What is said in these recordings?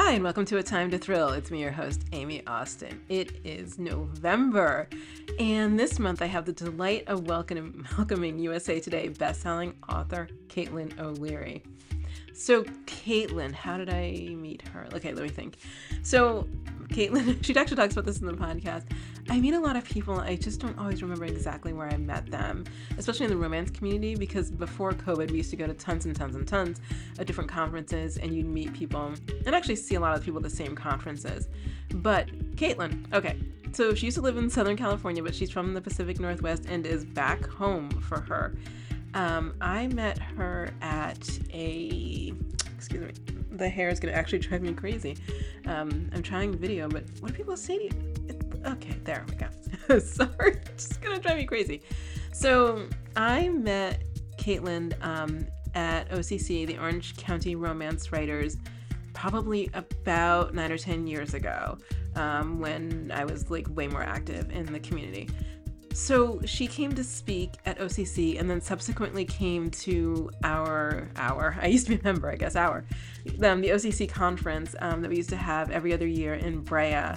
Hi, and welcome to A Time to Thrill. It's me, your host, Amy Austin. It is November, and this month I have the delight of welcoming USA Today bestselling author Caitlin O'Leary. So, Caitlin, how did I meet her? Okay, let me think. So, Caitlin, she actually talks about this in the podcast. I meet a lot of people. I just don't always remember exactly where I met them, especially in the romance community, because before COVID, we used to go to tons and tons and tons of different conferences, and you'd meet people and actually see a lot of people at the same conferences. But Caitlin, okay, so she used to live in Southern California, but she's from the Pacific Northwest and is back home for her. I met her at excuse me, the hair is going to actually drive me crazy. I'm trying video, but what do people say to you? Okay, there we go. Sorry, it's just going to drive me crazy. So I met Caitlin at OCC, the Orange County Romance Writers, probably about 9 or 10 years ago, when I was like way more active in the community. So she came to speak at OCC and then subsequently came to I used to be a member, I guess, the OCC conference that we used to have every other year in Brea.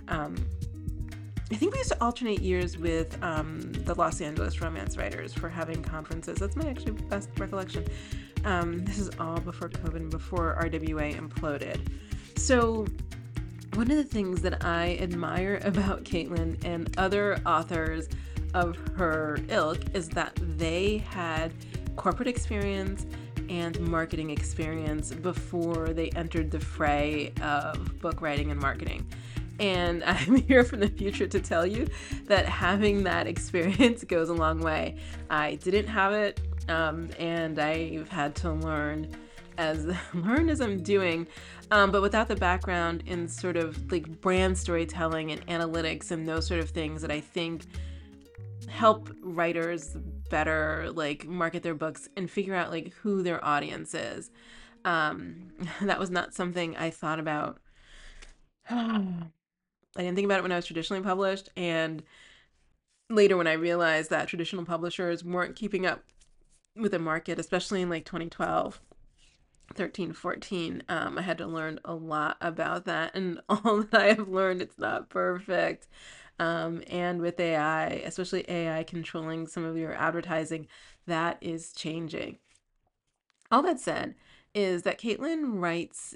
I think we used to alternate years with the Los Angeles Romance Writers for having conferences. That's my actually best recollection. This is all before COVID and before RWA imploded. So one of the things that I admire about Caitlin and other authors of her ilk is that they had corporate experience and marketing experience before they entered the fray of book writing and marketing. And I'm here from the future to tell you that having that experience goes a long way. I didn't have it, and I've had to learn as I'm doing, but without the background in sort of like brand storytelling and analytics and those sort of things that I think help writers better like market their books and figure out like who their audience is. That was not something I thought about. I didn't think about it when I was traditionally published, and later when I realized that traditional publishers weren't keeping up with the market, especially in like 2012. 13, 14, I had to learn a lot about that, and all that I have learned, it's not perfect. And with AI, especially AI controlling some of your advertising, that is changing. All that said is that Caitlin writes,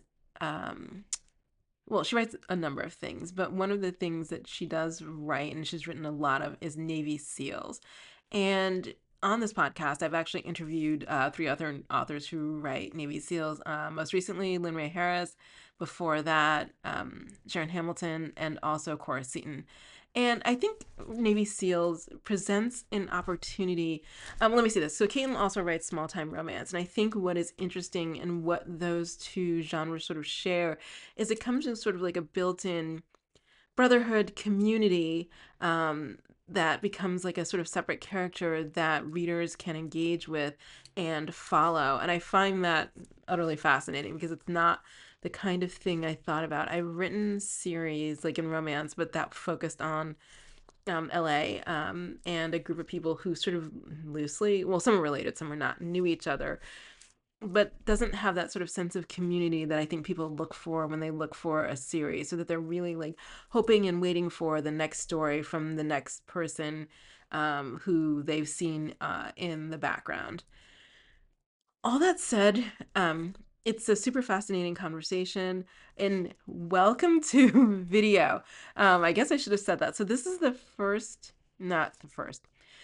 she writes a number of things, but one of the things that she does write, and she's written a lot of, is Navy SEALs. And on this podcast, I've actually interviewed 3 other authors who write Navy SEALs. Most recently, Lynn Ray Harris. Before that, Sharon Hamilton, and also Cora Seaton. And I think Navy SEALs presents an opportunity. Let me say this. So Caitlin also writes small-time romance. And I think what is interesting and what those two genres sort of share is it comes in sort of like a built-in brotherhood community that becomes like a sort of separate character that readers can engage with and follow. And I find that utterly fascinating because it's not the kind of thing I thought about. I've written series like in romance, but that focused on LA and a group of people who sort of loosely, well, some are related, some are not, knew each other, but doesn't have that sort of sense of community that I think people look for when they look for a series, so that they're really like hoping and waiting for the next story from the next person who they've seen in the background. All that said, it's a super fascinating conversation, and welcome to video. I guess I should have said that. So this is not the first,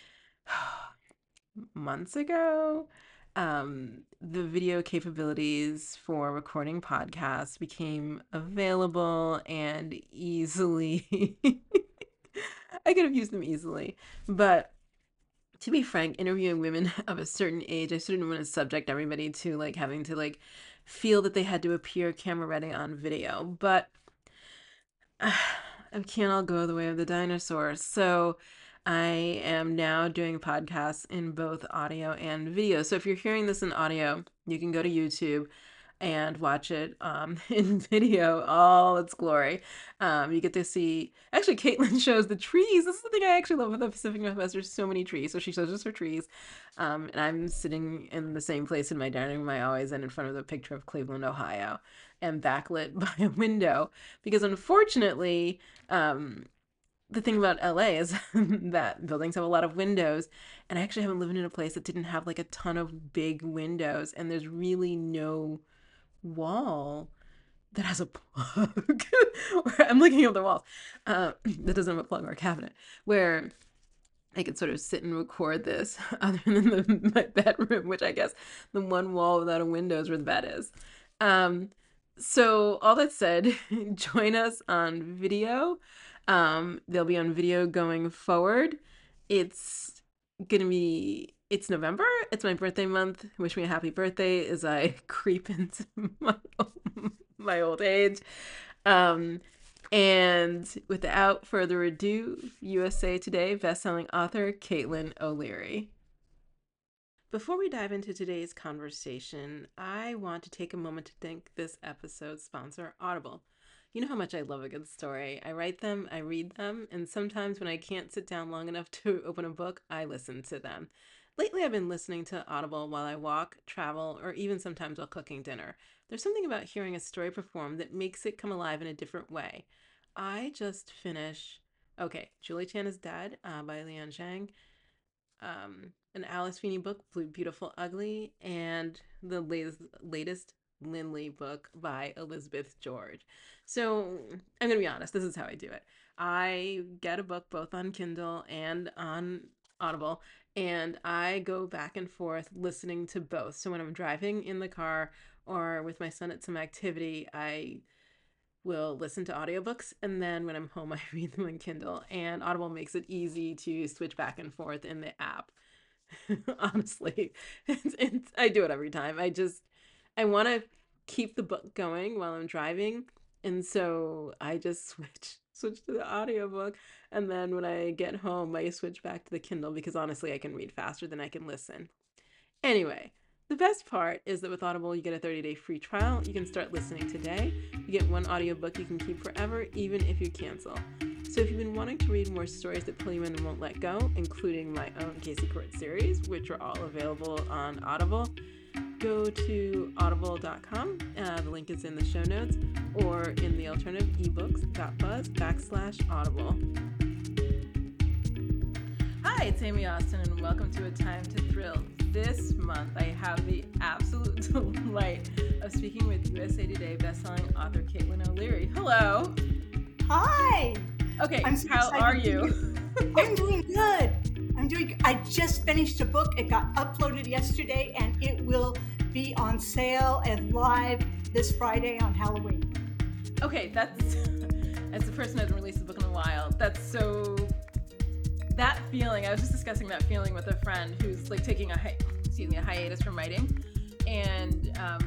months ago, the video capabilities for recording podcasts became available and easily. I could have used them easily, but to be frank, interviewing women of a certain age, I sort of didn't want to subject everybody to like having to like feel that they had to appear camera ready on video. But I can't all go the way of the dinosaurs. So I am now doing podcasts in both audio and video. So if you're hearing this in audio, you can go to YouTube and watch it in video, all its glory. You get to see, actually, Caitlin shows the trees. This is the thing I actually love with the Pacific Northwest. There's so many trees. So she shows us her trees. And I'm sitting in the same place in my dining room I always am, in front of the picture of Cleveland, Ohio, and backlit by a window. Because unfortunately, the thing about LA is that buildings have a lot of windows, and I actually haven't lived in a place that didn't have like a ton of big windows, and there's really no wall that has a plug. I'm looking at the walls that doesn't have a plug or a cabinet where I could sort of sit and record this, other than my bedroom, which I guess the one wall without a window is where the bed is. So all that said, join us on video. They'll be on video going forward. It's November. It's my birthday month. Wish me a happy birthday as I creep into my old age. And without further ado, USA Today bestselling author Caitlin O'Leary. Before we dive into today's conversation, I want to take a moment to thank this episode's sponsor, Audible. You know how much I love a good story. I write them, I read them, and sometimes when I can't sit down long enough to open a book, I listen to them. Lately, I've been listening to Audible while I walk, travel, or even sometimes while cooking dinner. There's something about hearing a story performed that makes it come alive in a different way. I just finished, Julie Chan is Dead by Lian Zhang, an Alice Feeney book, Beautiful Ugly, and the latest Lindley book by Elizabeth George. So I'm going to be honest, this is how I do it. I get a book both on Kindle and on Audible, and I go back and forth listening to both. So when I'm driving in the car or with my son at some activity, I will listen to audiobooks, and then when I'm home, I read them on Kindle, and Audible makes it easy to switch back and forth in the app. Honestly, I do it every time. I want to keep the book going while I'm driving, and so I just switch to the audiobook, and then when I get home, I switch back to the Kindle because honestly, I can read faster than I can listen. Anyway, the best part is that with Audible, you get a 30-day free trial. You can start listening today. You get one audiobook you can keep forever, even if you cancel. So if you've been wanting to read more stories that pull you in and won't let go, including my own Casey Court series, which are all available on Audible, go to audible.com. The link is in the show notes, or in the alternative, ebooks.buzz/audible. Hi, it's Amy Austin, and welcome to A Time to Thrill. This month, I have the absolute delight of speaking with USA Today bestselling author Caitlin O'Leary. Hello. Hi. Okay, how are you? I'm doing good. I just finished a book. It got uploaded yesterday, and it will be on sale and live this Friday on Halloween. Okay, that's as the person who hasn't released a book in a while. That feeling, I was just discussing that feeling with a friend who's like taking a hiatus from writing, and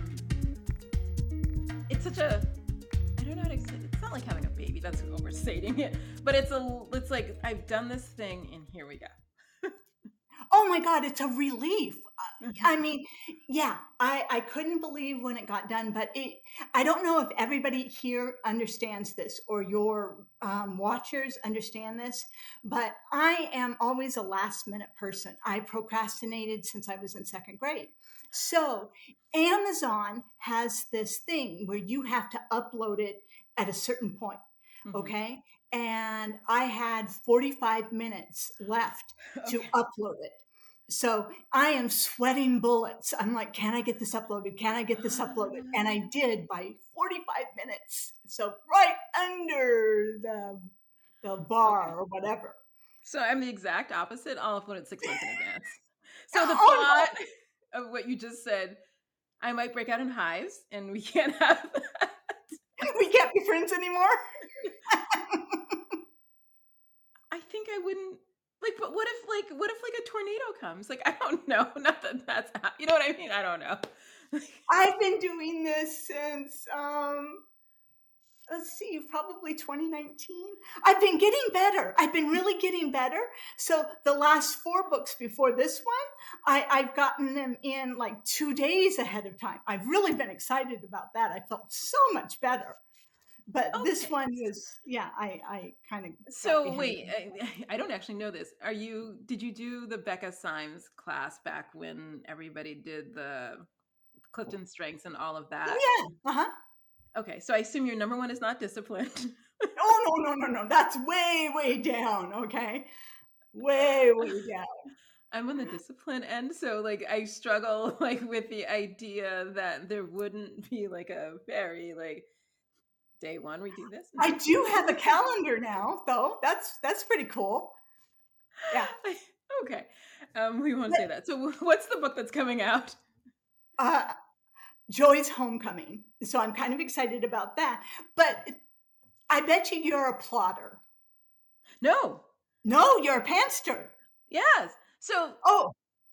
it's such a, I don't know how to explain it. It's not like having a baby, that's overstating it, but it's like I've done this thing and here we go. Oh my God, it's a relief. I mean, yeah, I couldn't believe when it got done, but I don't know if everybody here understands this or your watchers understand this, but I am always a last minute person. I procrastinated since I was in second grade. So Amazon has this thing where you have to upload it at a certain point. Okay. And I had 45 minutes left to upload it. So I am sweating bullets. I'm like, can I get this uploaded? Can I get this uploaded? And I did by 45 minutes. So right under the bar or whatever. So I'm the exact opposite. I'll upload it 6 months in advance. So the thought of what you just said, I might break out in hives and we can't have that. We can't be friends anymore. I think I wouldn't. But what if a tornado comes? Like, I don't know. Not that that's, you know what I mean? I don't know. I've been doing this since let's see, probably 2019. I've been getting better. I've been really getting better. So the last 4 books before this one, I've gotten them in like 2 days ahead of time. I've really been excited about that. I felt so much better. But this Okay. one was, yeah, I kind of got So behind wait, it. I don't actually know this. Did you do the Becca Symes class back when everybody did the Clifton Strengths and all of Oh, that? yeah. Uh-huh. Okay, so I assume your number one is not disciplined. Oh, no. That's way, way down. Okay. Way, way down. I'm on the discipline end, so like I struggle like with the idea that there wouldn't be like a very like day one we do this and I day two do we do have a this. calendar now, though. That's pretty cool. Yeah. Okay, we won't say that. So what's the book that's coming out? Uh, Joy's Homecoming. So I'm kind of excited about that. But I bet you're a plotter. No. No, you're a pantster. Yes. So Oh,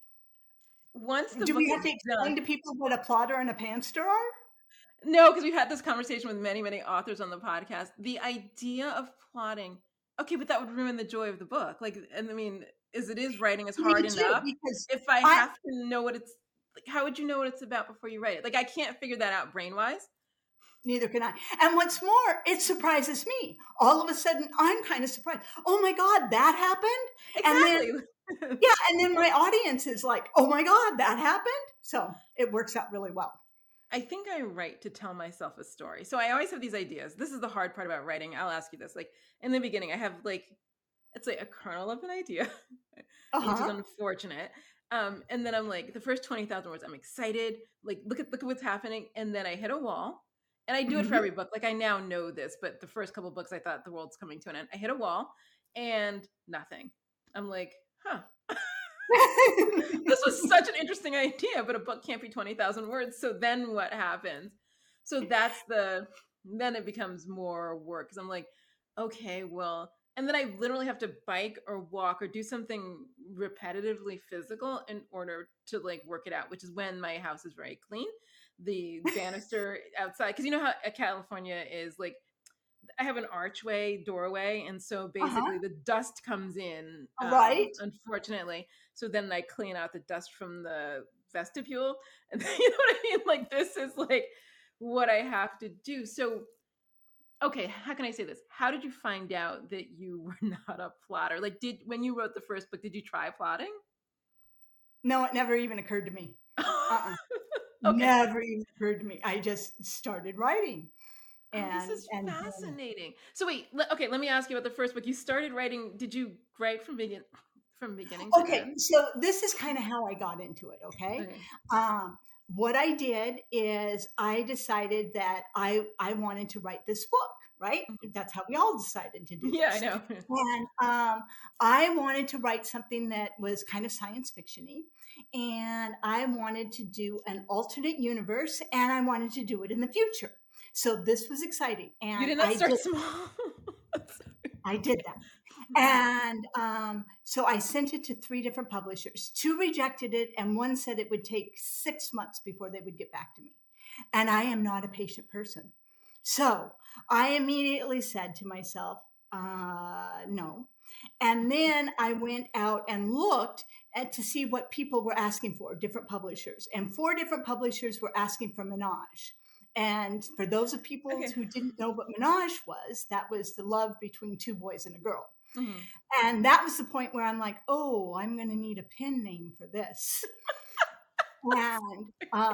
once the do book we have is to explain done, to people what a plotter and a pantster are? no, because we've had this conversation with many, many authors on the podcast. The idea of plotting, okay, but that would ruin the joy of the book. Like, and I mean, as it is, writing is Me hard too, enough. because If I I have to know what it's like, how would you know what it's about before you write it? Like, I can't figure that out brain wise. neither can I. And what's more, it surprises me. All of a sudden, I'm kind of surprised. Oh my God, that happened? And then, Exactly. yeah, and then my audience is like, oh my God, that happened? So it works out really well. I think I write to tell myself a story. So I always have these ideas. This is the hard part about writing. I'll ask you this. Like in the beginning, I have like it's like a kernel of an idea, which is Uh-huh. unfortunate. And then I'm like, the first 20,000 words, I'm excited. Like, look at what's happening. And then I hit a wall. And I do it for Mhm. every book. Like I now know this, but the first couple books I thought the world's coming to an end. I hit a wall and nothing. I'm like, huh. This was such an interesting idea, but a book can't be 20,000 words. So then what happens? So then it becomes more work because I'm like, okay, well, and then I literally have to bike or walk or do something repetitively physical in order to like work it out, which is when my house is very clean. The banister outside, because you know how California is like I have an archway doorway, and so Uh-huh. basically the dust comes in, All right. unfortunately. So then I clean out the dust from the vestibule, and you know what I mean? Like this is like what I have to do. So okay, how can I say this? How did you find out that you were not a plotter? Like, did when you wrote the first book, did you try plotting? No, it never even occurred to me. Uh-uh. Okay. Never even occurred to me. I just started writing. Oh, this And is and then fascinating. So wait, okay, let me ask you about the first book. You started writing. Did you write from beginning to okay, end? so this is kind of how I got into it, okay? Okay. What I did is I decided that I wanted to write this book, right? Mhm. That's how we all decided to do Yeah, I this. know. And I wanted to write something that was kind of science fictiony, and I wanted to do an alternate universe, and I wanted to do it in the future. So this was exciting, You and did not start small. I did that. And so I sent it to 3 different publishers. 2 rejected it, and one said it would take 6 months before they would get back to me. And I am not a patient person. So I immediately said to myself, no. And then I went out and looked to see what people were asking for, different publishers. And 4 different publishers were asking for Menage. And for those of people Okay. who didn't know what Menage was, that was the love between 2 boys and a girl. Mhm. And that was the point where I'm like, oh, I'm going to need a pen name for this. And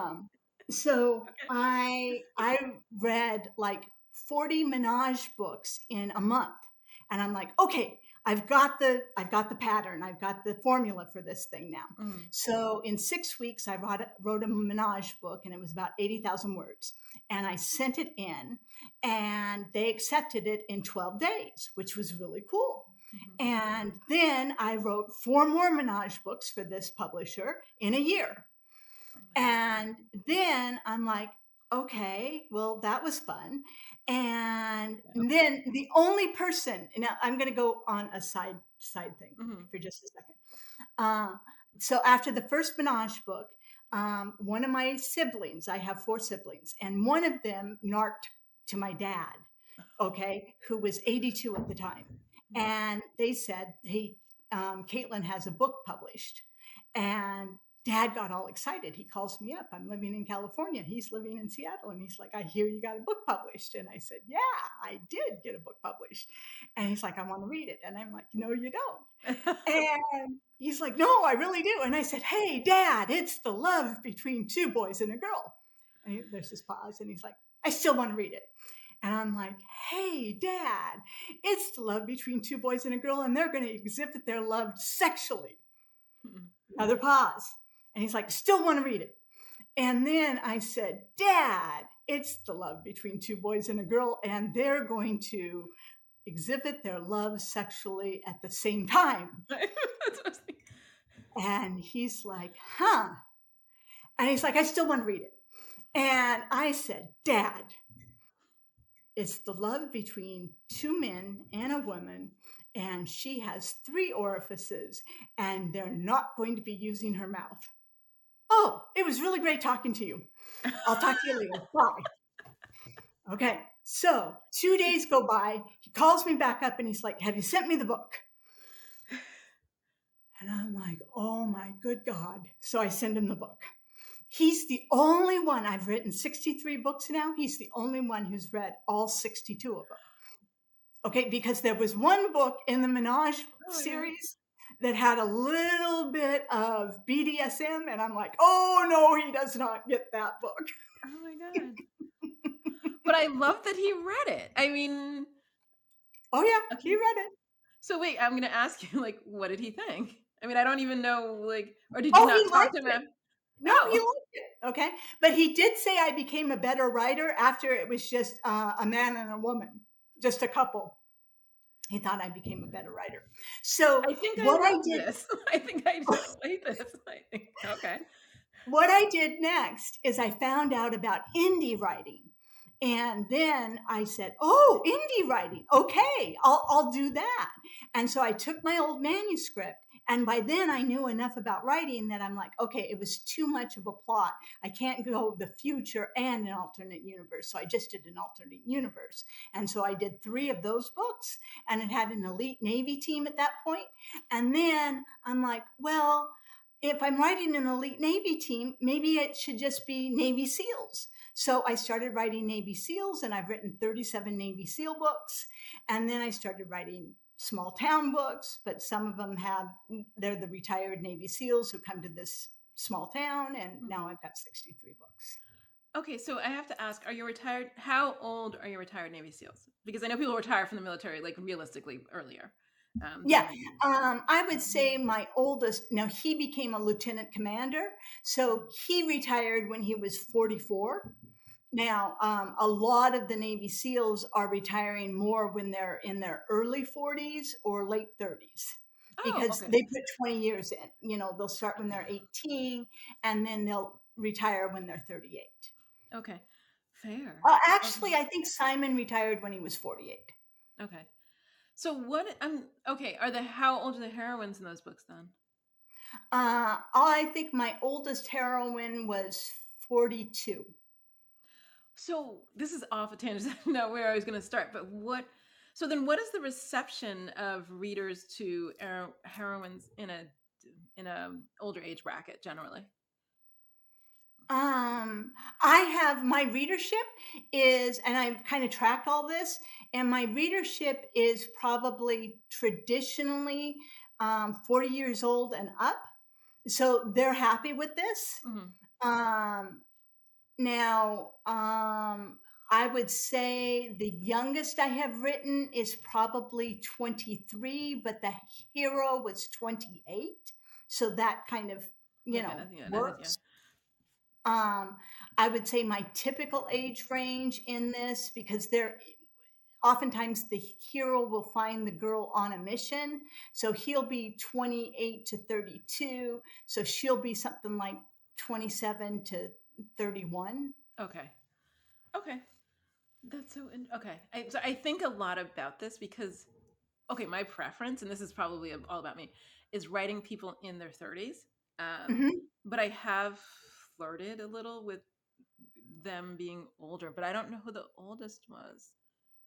so Okay. I read like 40 Menage books in a month, and I'm like, okay, I've got the pattern, I've got the formula for this thing now. Mhm. So in 6 weeks, I wrote a Menage book, and it was about 80,000 words, and I sent it in, and they accepted it in 12 days, which was really cool. Mhm. And then I wrote 4 more Menage books for this publisher in a year. Oh my God. And then I'm like, okay, well, that was fun. And then the only person, now I'm going to go on a side thing Mhm. for just a second. Uh, so after the first Menage book, one of my siblings, I have 4 siblings, and one of them narked to my dad okay, who was 82 at the time. And they said, hey, Caitlin has a book published. And dad got all excited. He calls me up. I'm living in California. He's living in Seattle. And he's like, I hear you got a book published. And I said, yeah, I did get a book published. And he's like, I want to read it. And I'm like, no, you don't. And he's like, no, I really do. And I said, hey, dad, it's the love between two boys and a girl. And there's this pause. And he's like, I still want to read it. And I'm like, hey, dad, it's the love between two boys and a girl, and they're going to exhibit their love sexually. Another pause. And he's like, still want to read it. And then I said, dad, it's the love between two boys and a girl, and they're going to exhibit their love sexually at the same time. And he's like, huh. And he's like, I still want to read it. And I said, dad, it's the love between two men and a woman, and she has 3 orifices, and they're not going to be using her mouth. Oh, it was really great talking to you. I'll talk to you later. Bye. Okay, so 2 days go by. He calls me back up, and he's like, have you sent me the book? And I'm like, oh my good God. So I send him the book. He's the only one. I've written 63 books now. He's the only one who's read all 62 of them. Okay, because there was one book in the Menage series that had a little bit of BDSM, and I'm like, oh no, he does not get that book. Oh my God. But I love that he read it. I mean, oh yeah, he read it. So wait, I'm going to ask you, like, what did he think? I mean, I don't even know, like, or did you not talk to him? No, he liked it. Okay. But he did say I became a better writer after it was just a man and a woman, just a couple. He thought I became a better writer. So I think what I did this. I think I just played this. Okay. What I did next is I found out about indie writing. And then I said, oh, indie writing. Okay, I'll do that. And so I took my old manuscript. And by then I knew enough about writing that I'm like, okay, it was too much of a plot. I can't go the future and an alternate universe. So I just did an alternate universe. And so I did 3 of those books, and it had an elite Navy team at that point. And then I'm like, well, if I'm writing an elite Navy team, maybe it should just be Navy SEALs. So I started writing Navy SEALs, and I've written 37 Navy SEAL books. And then I started writing small town books, but some of them they're the retired Navy SEALs who come to this small town. And now I've got 63 books. Okay, so I have to ask, are you retired? How old are your retired Navy SEAls? Because I know people retire from the military, like realistically earlier. I would say my oldest, now he became a lieutenant commander. So he retired when he was 44. Now, a lot of the Navy SEALs are retiring more when they're in their early 40s or late 30s because they put 20 years in. You know, they'll start when they're 18 and then they'll retire when they're 38. Okay, fair. Actually, I think Simon retired when he was 48. Okay. So how old are the heroines in those books then? I think my oldest heroine was 42. So this is off a tangent, not where I was going to start, but what is the reception of readers to heroines in a older age bracket generally? I have my readership is, and I've kind of tracked all this, and my readership is probably traditionally 40 years old and up. So they're happy with this. Mm-hmm. Now, I would say the youngest I have written is probably 23, but the hero was 28. So that kind of, works. I would say my typical age range in this, because oftentimes the hero will find the girl on a mission. So he'll be 28 to 32. So she'll be something like 27 to 31. Okay. That's so okay. So I think a lot about this because, my preference, and this is probably all about me, is writing people in their 30s. But I have flirted a little with them being older, but I don't know who the oldest was.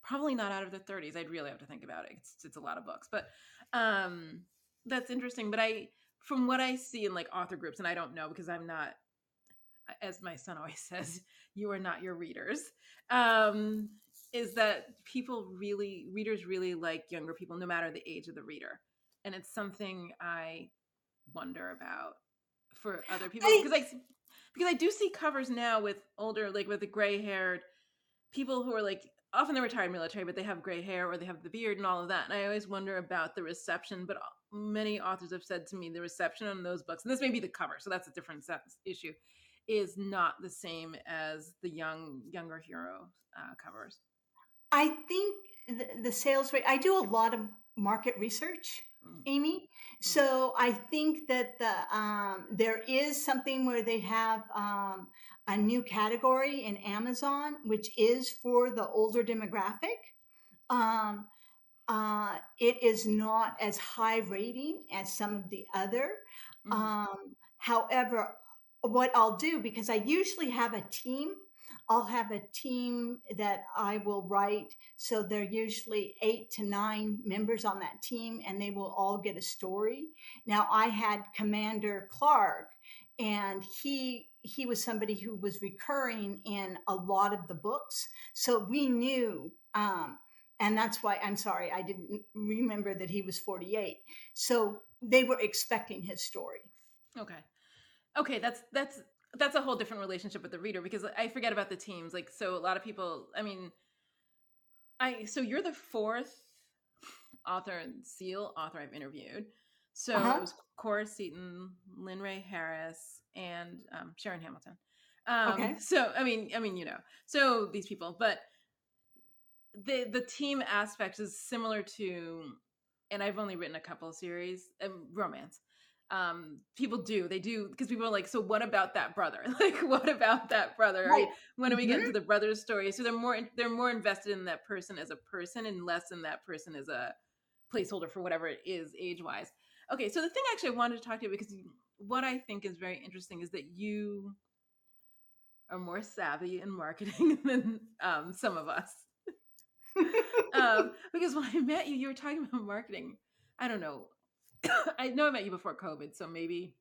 probably not out of the 30s. I'd really have to think about it. It's a lot of books, but that's interesting. But from what I see in like author groups, and I don't know because I'm not, as my son always says, you are not your readers. Is that readers really like younger people, no matter the age of the reader, and it's something I wonder about for other people I because I do see covers now with older, like with the gray haired people who are like often they're retired military, but they have gray hair or they have the beard and all of that. And I always wonder about the reception. But many authors have said to me the reception on those books, and this may be the cover, so that's a different issue, is not the same as the younger hero covers. I think the sales rate, I do a lot of market research, Mm. Amy. So I think that there is something where they have a new category in Amazon, which is for the older demographic. Um, it is not as high rating as some of the other. However, what I'll do, because I usually have a team, I'll have a team that I will write. So they're usually 8 to 9 members on that team, and they will all get a story. Now, I had Commander Clark, and he was somebody who was recurring in a lot of the books. So we knew, and that's why I'm sorry, I didn't remember that he was 48. So they were expecting his story. Okay, that's a whole different relationship with the reader because I forget about the teams. Like, so a lot of people, I mean, so you're the fourth Seal author I've interviewed. So it was Cora Seaton, Lynn Ray Harris, and Sharon Hamilton. Okay. So I mean, so these people, but the team aspect is similar to, and I've only written a couple of series, romance. People do, because people are like, so what about that brother? Like, what about that brother? Right. When do we get into the brother's story? So they're more invested in that person as a person and less in that person as a placeholder for whatever it is age wise. Okay, so the thing actually I wanted to talk to you because what I think is very interesting is that you are more savvy in marketing than some of us. Because when I met you, you were talking about marketing. I don't know. I know I met you before COVID, so maybe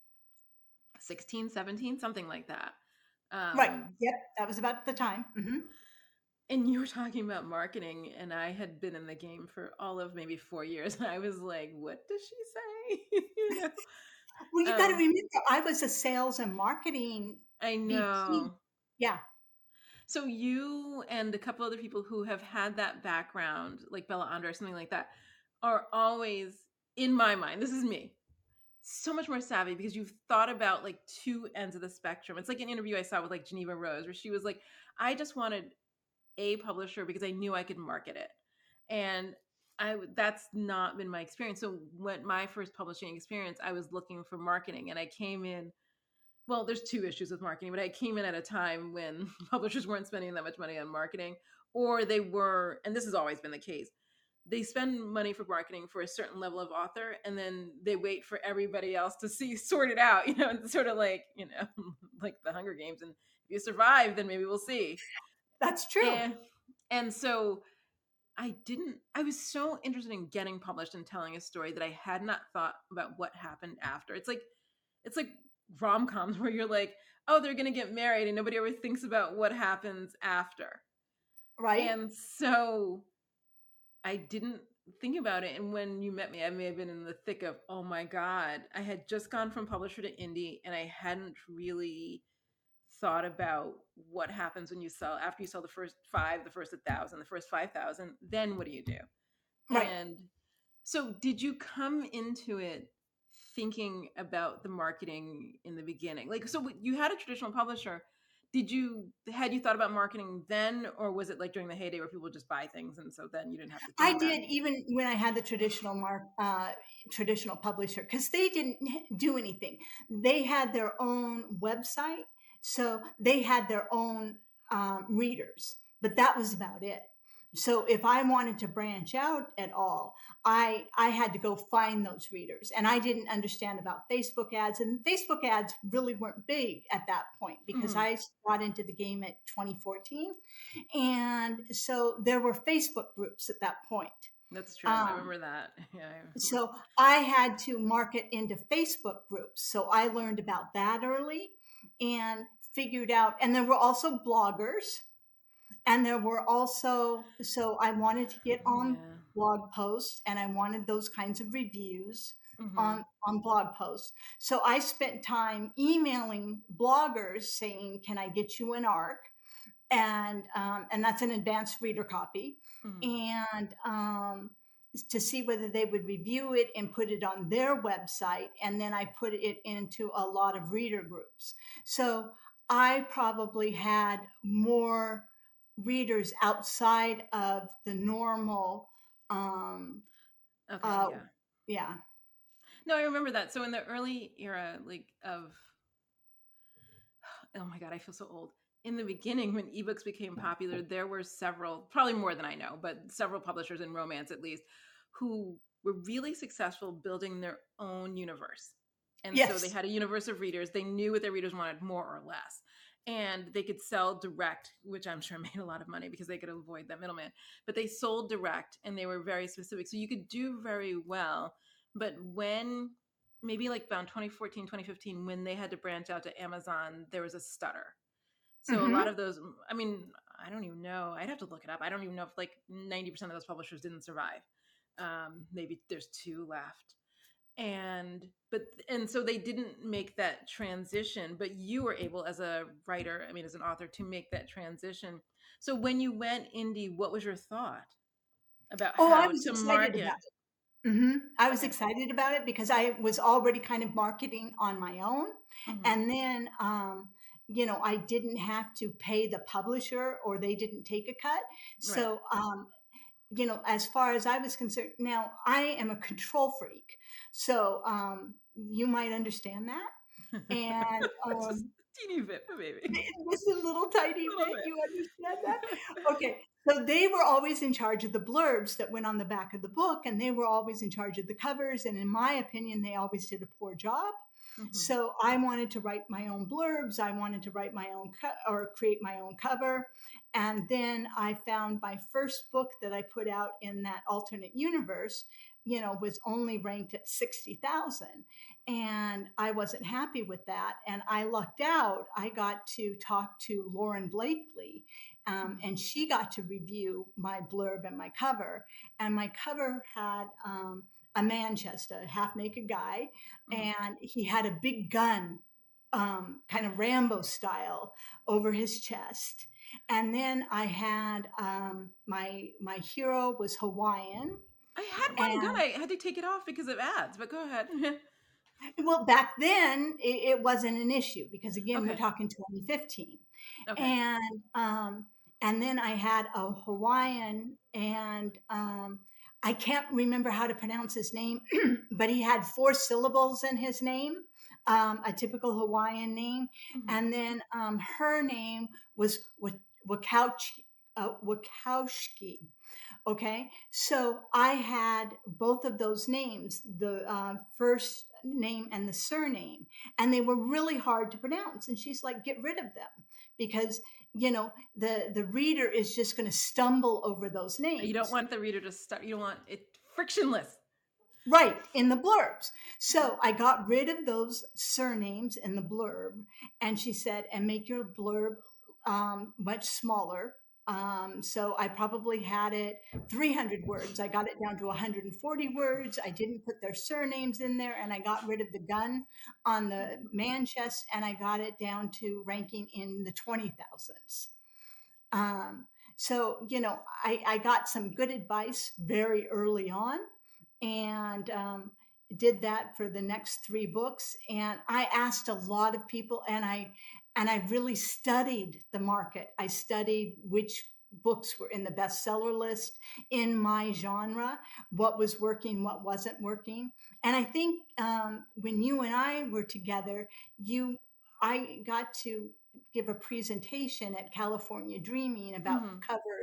16, 17, something like that. Right. Yep. That was about the time. Mm-hmm. And you were talking about marketing, and I had been in the game for all of maybe 4 years. And I was like, what does she say? Well, you got to remember, I was a sales and marketing I VP. know. Yeah. So you and a couple other people who have had that background, like Bella Andre or something like that, are always, in my mind, this is me, so much more savvy because you've thought about like two ends of the spectrum. It's like an interview I saw with like Geneva Rose where she was like, I just wanted a publisher because I knew I could market it. And that's not been my experience. So when my first publishing experience, I was looking for marketing and I came in, well, there's two issues with marketing, but I came in at a time when publishers weren't spending that much money on marketing, or they were, and this has always been the case, they spend money for marketing for a certain level of author, and then they wait for everybody else to sort it out, it's sort of like, like the Hunger Games. And if you survive, then maybe we'll see. That's true. And so I was so interested in getting published and telling a story that I had not thought about what happened after. It's like rom-coms where you're like, oh, they're going to get married and nobody ever thinks about what happens after. Right. And so I didn't think about it. And when you met me, I may have been in the thick of, oh my God, I had just gone from publisher to indie and I hadn't really thought about what happens when after you sell the first 5, the first 1,000, the first 5,000, then what do you do? Right. And so did you come into it thinking about the marketing in the beginning? Like, so you had a traditional publisher. Had you thought about marketing then, or was it like during the heyday where people would just buy things and so then you didn't have to think I about did, it? even when I had the traditional publisher, because they didn't do anything. They had their own website, so they had their own readers, but that was about it. So if I wanted to branch out at all, I had to go find those readers, and I didn't understand about Facebook ads, and Facebook ads really weren't big at that point because Hmm. I got into the game at 2014, and so there were Facebook groups at that point. That's true. I Um, remember that. Yeah. so I had to market into Facebook groups. So I learned about that early and figured out, and there were also bloggers, and there were also, so I wanted to get on Yeah. blog posts, and I wanted those kinds of reviews Hmm. on blog posts. So I spent time emailing bloggers saying, "Can I get you an ARC?" And that's an advanced reader copy, Hmm. and to see whether they would review it and put it on their website. And then I put it into a lot of reader groups. So I probably had more readers outside of the normal. Um, Okay. uh, Yeah. yeah. No, I remember that. So in the early era, like of, oh my God, I feel so old. In the beginning, when ebooks became popular, there were several, probably more than I know, but several publishers in romance at least, who were really successful building their own universe. And so they Yes. had a universe of readers. They knew what their readers wanted more or less. And they could sell direct, which I'm sure made a lot of money because they could avoid that middleman. But they sold direct and they were very specific. So you could do very well. But when maybe like around 2014, 2015, when they had to branch out to Amazon, there was a stutter. So a lot Hmm. of those, I mean, I don't even know. I'd have to look it up. I don't even know if like 90% of those publishers didn't survive. Maybe there's two left. And so they didn't make that transition, but you were able as a writer, I mean, as an author, to make that transition. So when you went indie, what was your thought about Oh, I how was to excited market? about I was Okay. excited about it because I was already kind of marketing on my own. Hmm. And then, I didn't have to pay the publisher or they didn't take a cut. Right. So, as far as I was concerned, now I am a control freak. So, you might understand that. And Just a teeny bit, maybe. just a little tiny A little bit. You understand that? bit. Okay. So they were always in charge of the blurbs that went on the back of the book, and they were always in charge of the covers. And in my opinion, they always did a poor job. Hmm. So I wanted to write my own blurbs. I wanted to write my own or create my own cover. And then I found my first book that I put out in that alternate universe, was only ranked at 60,000. And I wasn't happy with that. And I lucked out. I got to talk to Lauren Blakely, and she got to review my blurb and my cover. And my cover had a man chest, a half naked guy, Hmm. and he had a big gun, kind of Rambo style, over his chest. And then I had my hero was Hawaiian, I had one gun. and I had to take it off because of ads, but go ahead. well, back then it wasn't an issue because again we're Okay. talking 2015, Okay. and then I had a Hawaiian, and I can't remember how to pronounce his name, but he had four syllables in his name, a typical Hawaiian name, Hmm. and then her name was Wakauchi. Wakowski. Okay, so I had both of those names, the first name and the surname, and they were really hard to pronounce. And she's like, "Get rid of them because the reader is just going to stumble over those You don't names." want the reader to start. You don't want it frictionless. Right, in the blurbs. So I got rid of those surnames in the blurb, and she said, "And make your blurb much smaller." So I probably had it 300 words. I got it down to 140 words. I didn't put their surnames in there, and I got rid of the gun on the man chest, and I got it down to ranking in the 20,000s. So, I got some good advice very early on, and did that for the next three books. And I asked a lot of people, and I really studied the market. I studied which books were in the bestseller list in my genre, what was working, what wasn't working. And I think when you and I were together, I got to give a presentation at California Dreaming about Hmm. covers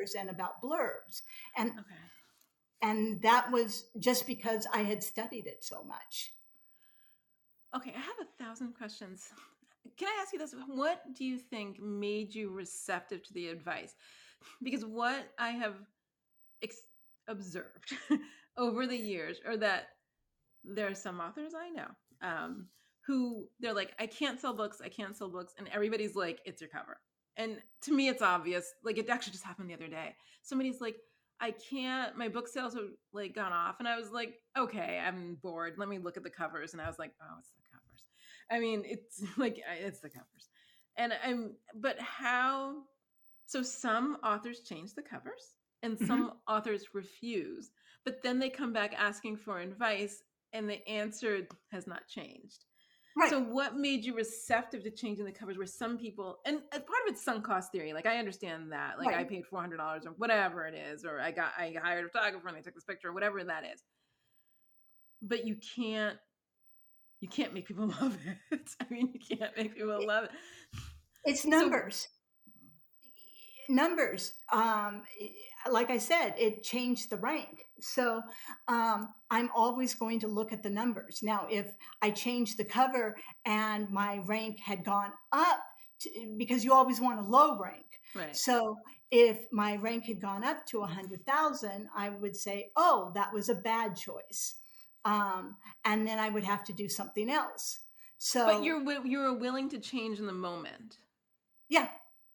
covers and about blurbs. And Okay. and that was just because I had studied it so much. Okay, I have 1,000 questions. Can I ask you this? What do you think made you receptive to the advice? Because what I have ex- observed over the years are that there are some authors I know who they're like, I can't sell books, I can't sell books. And everybody's like, it's your cover. And to me, it's obvious. Like, it actually just happened the other day. Somebody's like, I can't, my book sales have like gone off. And I was like, okay, I'm bored. Let me look at the covers. And I was like, oh, it's the covers. I mean, it's like, it's the covers. But how, so some authors change the covers and Mhm. some authors refuse, but then they come back asking for advice and the answer has not changed. Right, So what made you receptive to changing the covers where some people, and part of it's sunk cost theory. Like I understand that, like I right. paid $400 or whatever it is, or I hired a photographer and they took this picture or whatever that is. But you can't make people love it. I mean, you can't make people love it. It's So numbers. Numbers. Like I said, it changed the rank. So I'm always going to look at the numbers. Now, if I changed the cover and my rank had gone up, because you always want a low rank. right. So if my rank had gone up to 100,000, I would say, oh, that was a bad choice. And then I would have to do something else. But So, you're willing to change in the moment. yeah,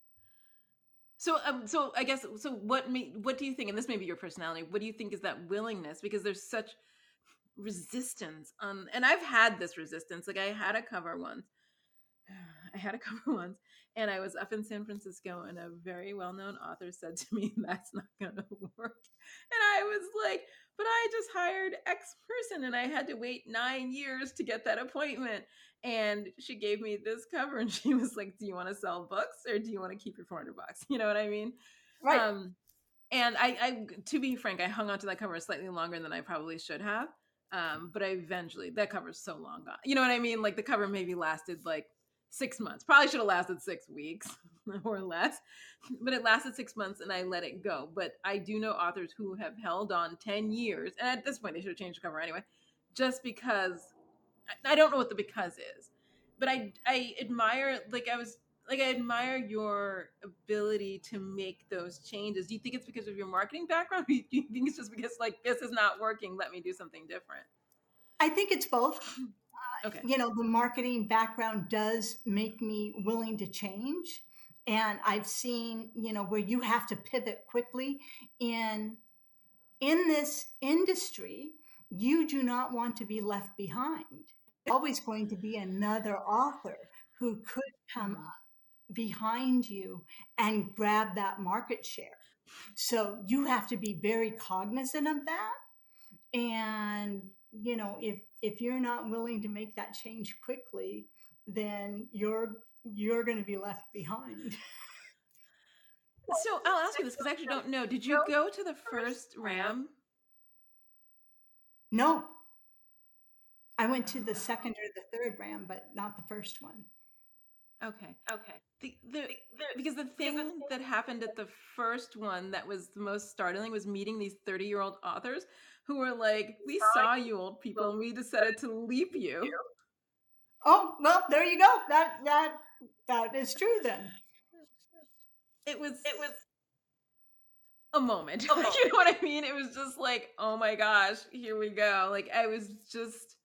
So I guess what do you think? And this may be your personality. What do you think is that willingness? Because there's such resistance on, and I've had this resistance. Like I had a cover once. I had a cover once, and I was up in San Francisco, and a very well-known author said to me, "That's not gonna work." And I was like, "But I just hired X person, and I had to wait 9 years to get that appointment." And she gave me this cover, and she was like, "Do you want to sell books, or do you want to keep your $400?" You know what I mean? right. Um, and to be frank, I hung on to that cover slightly longer than I probably should have. But I eventually, that cover's so long gone. You know what I mean? Like the cover maybe lasted like 6 months. Probably should have lasted 6 weeks or less, but it lasted 6 months and I let it go. But I do know authors who have held on 10 years. And at this point, they should have changed the cover anyway, just because I don't know what the because is, but I admire, I admire your ability to make those changes. Do you think it's because of your marketing background? Or do you think it's just because like this is not working? Let me do something different. I think it's both. Okay. The marketing background does make me willing to change. And I've seen, where you have to pivot quickly in this industry, you do not want to be left behind. There's always going to be another author who could come Mhm. behind you and grab that market share. So you have to be very cognizant of that. And if you're not willing to make that change quickly, then you're going to be left behind. So I'll ask you this because I actually don't know. Did you go to the first RAM? No, I went to the Oh, second or the third ram, but not the first one. okay. Because the thing that happened at the first one that was the most startling was meeting these 30-year-old authors who were like, we saw you old people and we decided to leap you. Oh, well, there you go. That is true then. It was a moment. You know what I mean? It was just like, oh my gosh, here we go. Like I was just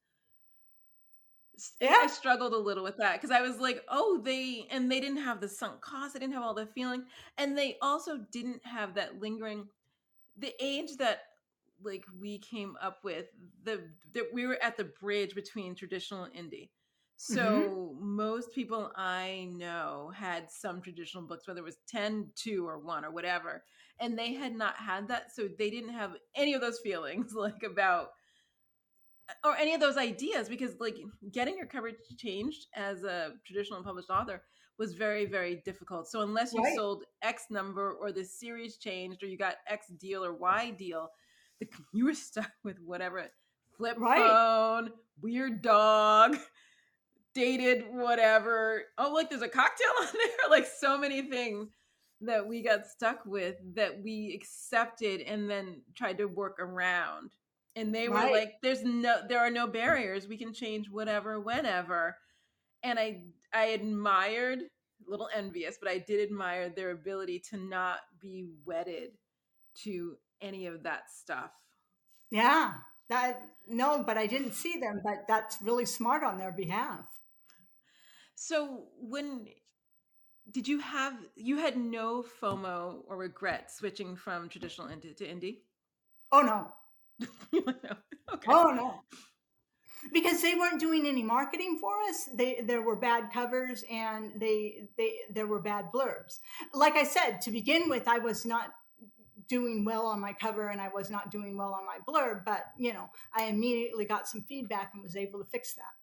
I Yeah, struggled a little with that because I was like, oh, they didn't have the sunk cost, they didn't have all the feeling, and they also didn't have that lingering the age that like we came up with that we were at the bridge between traditional and indie. hmm, So most people I know had some traditional books, whether it was 10, 2, or 1 or whatever, and they had not had that, so they didn't have any of those feelings like about or any of those ideas because like getting your coverage changed as a traditional and published author was very very difficult. So unless you right, sold X number or the series changed or you got X deal or Y deal, you were stuck with whatever flip right. phone, weird dog, dated whatever. Oh, like there's a cocktail on there, like so many things that we got stuck with, that we accepted and then tried to work around. And they were Right. like, there are no barriers. We can change whatever, whenever. And I admired, a little envious, but I did admire their ability to not be wedded to any of that stuff. Yeah. No, but I didn't see them, but that's really smart on their behalf. So when did you had no FOMO or regret switching from traditional to indie? Oh no. No. Okay. Oh no. Because they weren't doing any marketing for us. There were bad covers and there were bad blurbs. Like I said, to begin with, I was not doing well on my cover and I was not doing well on my blurb, but I immediately got some feedback and was able to fix that.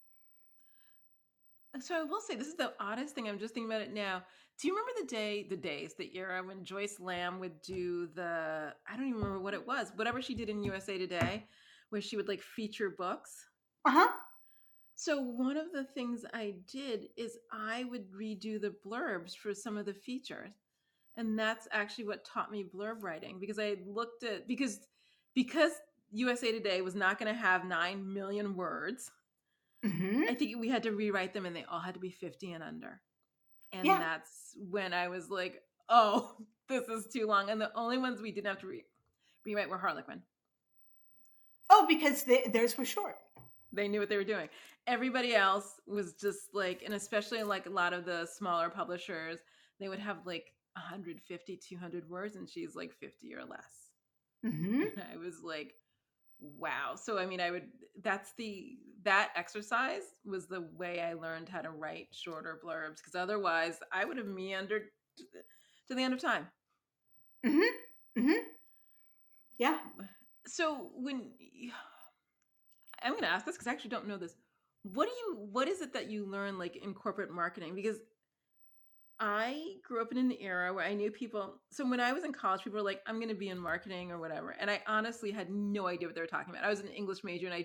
So I will say this is the oddest thing. I'm just thinking about it now. Do you remember the era when Joyce Lamb would do I don't even remember what it was, whatever she did in USA Today, where she would like feature books? Uh-huh. So one of the things I did is I would redo the blurbs for some of the features. And that's actually what taught me blurb writing, because I looked at because USA Today was not going to have 9 million words. I Mm-hmm. think we had to rewrite them and they all had to be 50 and under. And Yeah. that's when I was like, oh, this is too long. And the only ones we didn't have to rewrite were Harlequin. Oh, because theirs were short. They knew what they were doing. Everybody else was just like, and especially like a lot of the smaller publishers, they would have like 150, 200 words, and she's like 50 or less. Mm-hmm. And I was like, wow. So I mean, that exercise was the way I learned how to write shorter blurbs, because otherwise I would have meandered to the end of time. Mm-hmm. Mm-hmm. Yeah. So when I'm going to ask this because I actually don't know this, what is it that you learn like in corporate marketing? Because I grew up in an era where I knew people. So when I was in college, people were like, I'm going to be in marketing or whatever. And I honestly had no idea what they were talking about. I was an English major and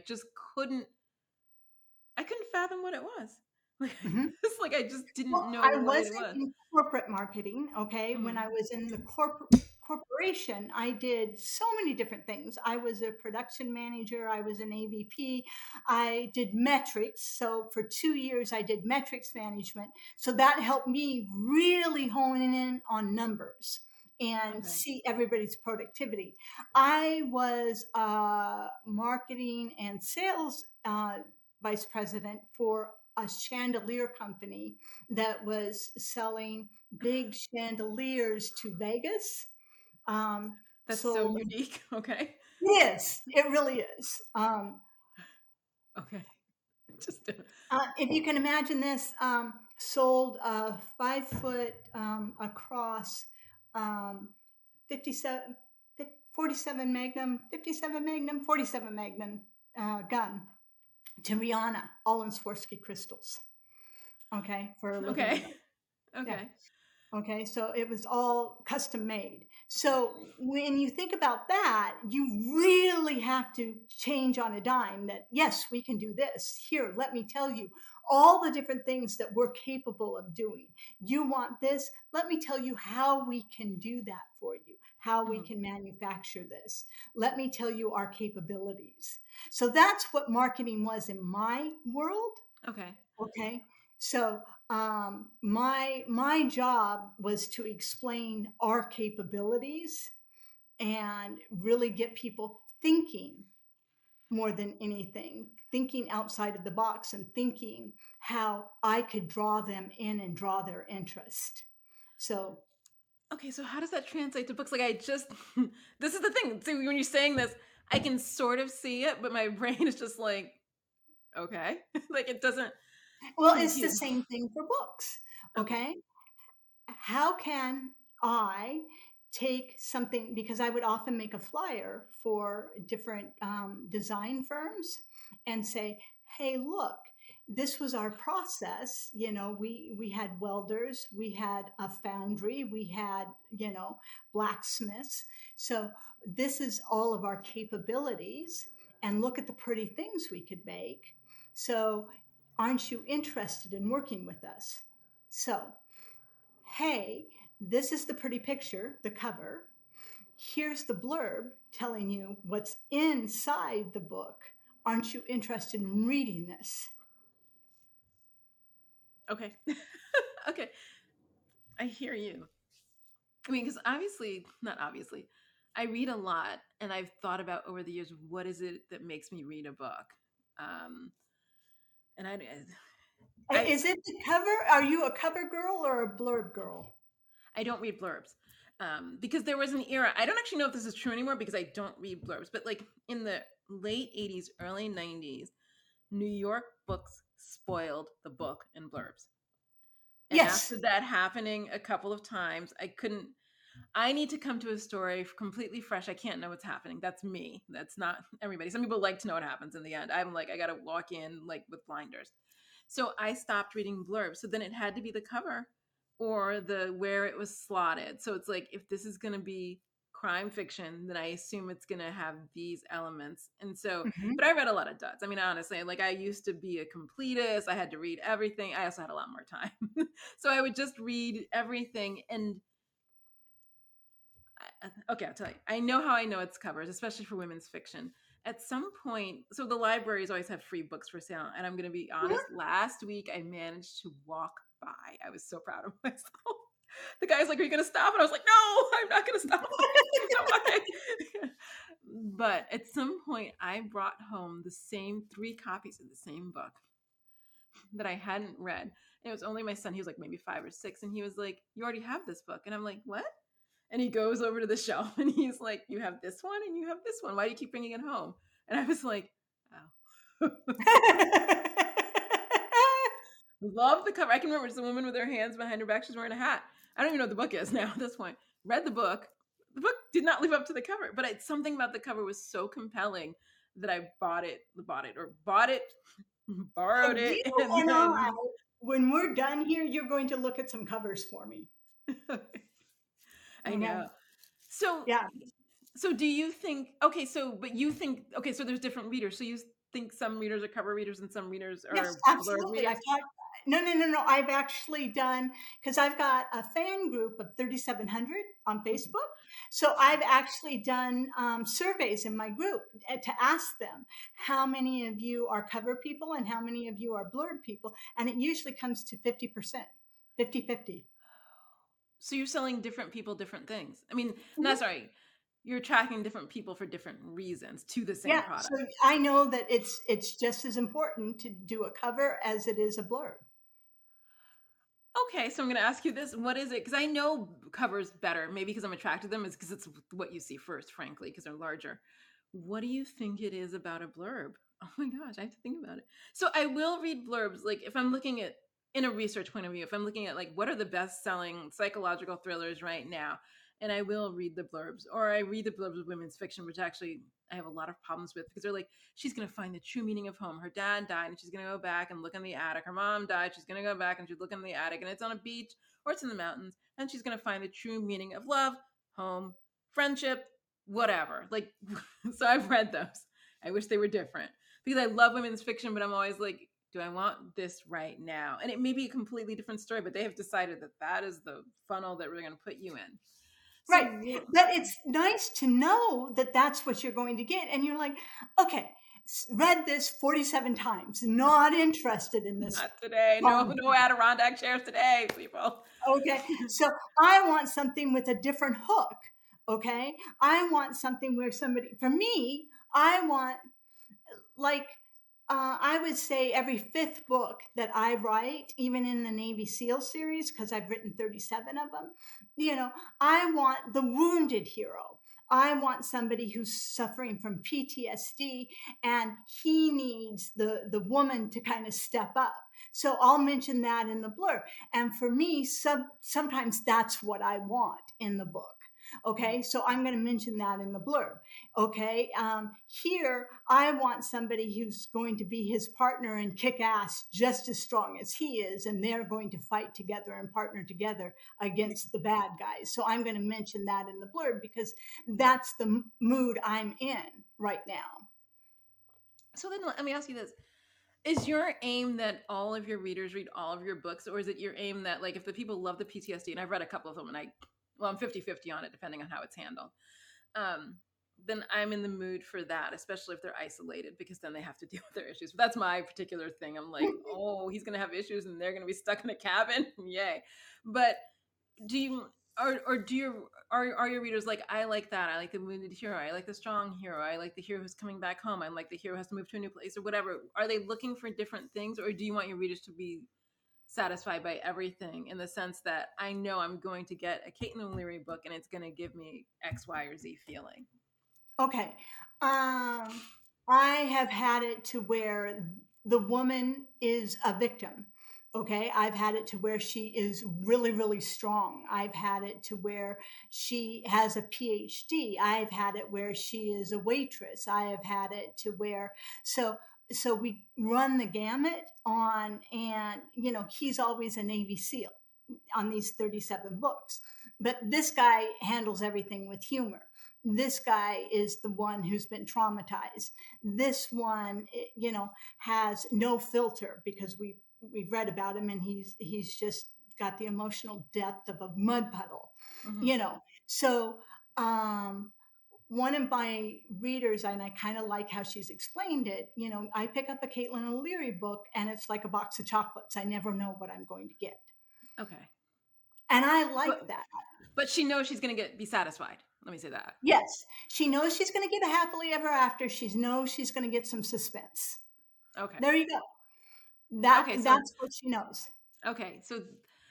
I couldn't fathom what it was. Like, Mm-hmm. it's like I just didn't Well, know I what it wasn't was. in corporate marketing, okay? When I Mhm. was in the corporation, I did so many different things. I was a production manager, I was an AVP, I did metrics. So for 2 years, I did metrics management. So that helped me really hone in on numbers and Okay. see everybody's productivity. I was marketing and sales vice president for a chandelier company that was selling big chandeliers to Vegas. That's so So unique. Okay. yes, it really is. Okay. Just If you can imagine this, sold a 5 foot across um, 57, 47 Magnum, 57 Magnum, 47 Magnum gun to Rihanna, all in Swarovski crystals. Okay, for her living okay. room. Yeah. Okay. Okay, so it was all custom made. So when you think about that, you really have to change on a dime that, yes, we can do this. Here, let me tell you all the different things that we're capable of doing. You want this? Let me tell you how we can do that for you, how we Mhm. can manufacture this. Let me tell you our capabilities. So that's what marketing was in my world. Okay. Okay. So my job was to explain our capabilities and really get people thinking more than anything, thinking outside of the box and thinking how I could draw them in and draw their interest. So Okay, so how does that translate to books? Like I just this is the thing. So when you're saying this, I can sort of see it, but my brain is just like, okay. Like it doesn't well, it's the compute. same thing for books. Okay. Okay. How can I take something, because I would often make a flyer for different design firms and say, hey, look, this was our process. We had welders, we had a foundry, we had, blacksmiths. So this is all of our capabilities. And look at the pretty things we could make. So aren't you interested in working with us? So hey, this is the pretty picture, the cover. Here's the blurb telling you what's inside the book. Aren't you interested in reading this? Okay. Okay. I hear you. I mean, because not obviously, I read a lot, and I've thought about over the years, what is it that makes me read a book? Um, and I Is it the cover? Are you a cover girl or a blurb girl? I don't read blurbs. Because there was an era, I don't actually know if this is true anymore because I don't read blurbs, but like in the late 80s, early 90s, New York books spoiled the book in blurbs. And Yes. after that happening a couple of times, I need to come to a story completely fresh. I can't know what's happening. That's me. That's not everybody. Some people like to know what happens in the end. I'm like, I got to walk in like with blinders. So I stopped reading blurbs. So then it had to be the cover or the where it was slotted. So it's like, if this is going to be crime fiction, then I assume it's going to have these elements. And so, Mhm. but I read a lot of duds. I mean, honestly, like I used to be a completist. I had to read everything. I also had a lot more time. So I would just read everything. And okay, I'll tell you. I know how I know it's covers, especially for women's fiction. At some point, so the libraries always have free books for sale. And I'm going to be honest, last week I managed to walk by. I was so proud of myself. The guy's like, "Are you going to stop?" And I was like, "No, I'm not going to stop." But at some point, I brought home the same 3 copies of the same book that I hadn't read. And it was only my son. He was like maybe 5 or 6. And he was like, "You already have this book." And I'm like, "What?" And he goes over to the shelf and he's like, "You have this one and you have this one. Why do you keep bringing it home?" And I was like, "Oh." Love the cover. I can remember it's a woman with her hands behind her back. She's wearing a hat. I don't even know what the book is now at this point. Read the book. The book did not live up to the cover, but it's something about the cover was so compelling that I bought it, borrowed You it, and and I, then when we're done here, you're going to look at some covers for me. I Okay. know. So Yeah. So do you think okay, but you think okay, so there's different readers. So you think some readers are cover readers and some readers Yes, are blurb absolutely. readers? I've talked. No, no, no, no. I've actually done because I've got a fan group of 3,700 on Mhm. Facebook. So I've actually done surveys in my group to ask them how many of you are cover people and how many of you are blurred people. And it usually comes to 50%, 50-50. So you're selling different people different things. I mean, no, Mhm. sorry. You're attracting different people for different reasons to the same Yeah. So product. I know that it's just as important to do a cover as it is a blurb. Okay, so I'm going to ask you this. What is it? Because I know covers better. Maybe because I'm attracted to them is because it's what you see first, frankly, because they're larger. What do you think it is about a blurb? Oh my gosh, I have to think about it. So I will read blurbs. Like if I'm looking at, in a research point of view, if I'm looking at like what are the best selling psychological thrillers right now, and I will read the blurbs, or I read the blurbs of women's fiction, which actually I have a lot of problems with because they're like, she's going to find the true meaning of home. Her dad died and she's going to go back and look in the attic. Her mom died. She's going to go back and she's looking in the attic and it's on a beach or it's in the mountains. And she's going to find the true meaning of love, home, friendship, whatever. Like, so I've read those. I wish they were different because I love women's fiction, but I'm always like, do I want this right now? And it may be a completely different story, but they have decided that that is the funnel that we're going to put you in. Right. So But it's nice to know that that's what you're going to get. And you're like, okay, read this 47 times, not interested in this. not today. No Adirondack chairs today, people. Okay. So I want something with a different hook. Okay. I want something where somebody, for me, I want like I would say every fifth book that I write, even in the Navy SEAL series, because I've written 37 of them, I want the wounded hero. I want somebody who's suffering from PTSD and he needs the woman to kind of step up. So I'll mention that in the blurb. And for me, sometimes that's what I want in the book. Okay, so I'm going to mention that in the blurb. Okay, here I want somebody who's going to be his partner and kick ass just as strong as he is, and they're going to fight together and partner together against the bad guys. So I'm going to mention that in the blurb because that's the mood I'm in right now. So then let me ask you this. Is your aim that all of your readers read all of your books, or is it your aim that, like, if the people love the PTSD, and I've read a couple of them, and I'm 50-50 on it, depending on how it's handled, um, then I'm in the mood for that, especially if they're isolated, because then they have to deal with their issues. But that's my particular thing. I'm like, oh, he's going to have issues and they're going to be stuck in a cabin. Yay. But do you, or do you, are your readers like, I like that, I like the wounded hero, I like the strong hero, I like the hero who's coming back home, I like the hero who has to move to a new place, or whatever? Are they looking for different things, or do you want your readers to be satisfied by everything, in the sense that I know I'm going to get a Caitlin O'Leary book and it's going to give me X, Y, or Z feeling? Okay. I have had it to where the woman is a victim. Okay. I've had it to where she is really, really strong. I've had it to where she has a PhD. I've had it where she is a waitress. I have had it to where, so we run the gamut on, and, he's always a Navy SEAL on these 37 books. But this guy handles everything with humor. This guy is the one who's been traumatized. This one, has no filter, because we've read about him, and he's just got the emotional depth of a mud puddle. Mm-hmm. So one of my readers, and I kind of like how she's explained it, I pick up a Caitlin O'Leary book and it's like a box of chocolates. I never know what I'm going to get. Okay. And I like but, that. but she knows she's going to be satisfied, let me say that. Yes, she knows she's going to get a happily ever after. She knows she's going to get some suspense. Okay. There you go. Okay, so That's what she knows. okay, so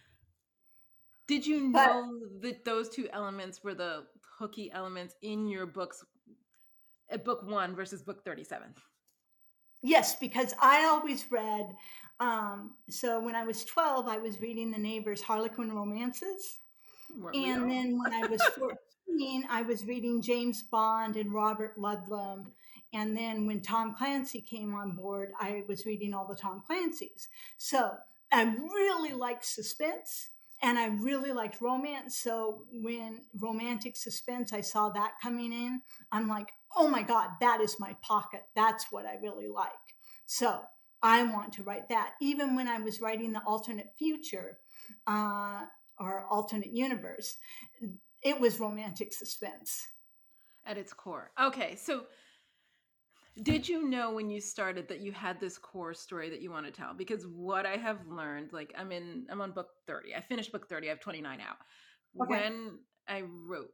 did you But know that those two elements were the hooky elements in your books at book 1 versus book 37? yes, because I always read. So when I was 12, I was reading the neighbors' Harlequin romances. Weren't we And all? then when I was 14, I was reading James Bond and Robert Ludlum. And then when Tom Clancy came on board, I was reading all the Tom Clancy's. So I really liked suspense and I really liked romance. So when romantic suspense, I saw that coming in, I'm like, oh my God, that is my pocket. That's what I really like. So I want to write that. Even when I was writing the alternate future, or alternate universe, it was romantic suspense. At its core. Okay, so did you know when you started that you had this core story that you want to tell? Because what I have learned, like, I'm on book 30. I finished book 30. I have 29 out. Okay. When I wrote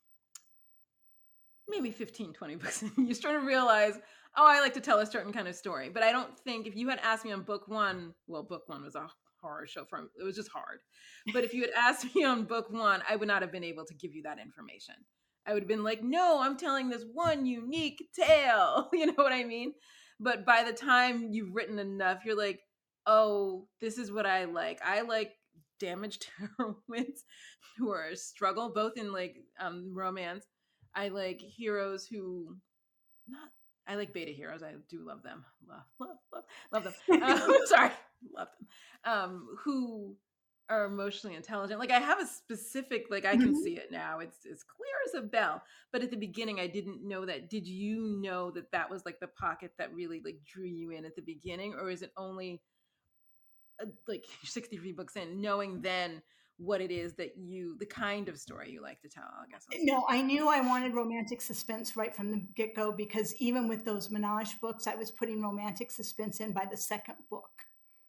maybe 15, 20 books in, you start to realize, oh, I like to tell a certain kind of story. But I don't think, if you had asked me on book 1, well, book 1 was a horror show from, it was just hard. But if you had asked me on book 1, I would not have been able to give you that information. I would have been like, no, I'm telling this one unique tale. You know what I mean? But by the time you've written enough, you're like, oh, this is what I like. I like damaged heroines who are a struggle, both in, like, romance. I like heroes who, not, I like beta heroes. I do love them. Love them. Sorry, love them. Who are emotionally intelligent. Like, I have a specific, like, I can Mhm. see it now. It's clear as a bell. But at the beginning, I didn't know that. Did you know that that was like the pocket that really, like, drew you in at the beginning, or is it only like 63 books in, knowing then what it is that the kind of story you like to tell? I guess I'll say. No, I knew I wanted romantic suspense right from the get go, because even with those Menage books, I was putting romantic suspense in by the second book.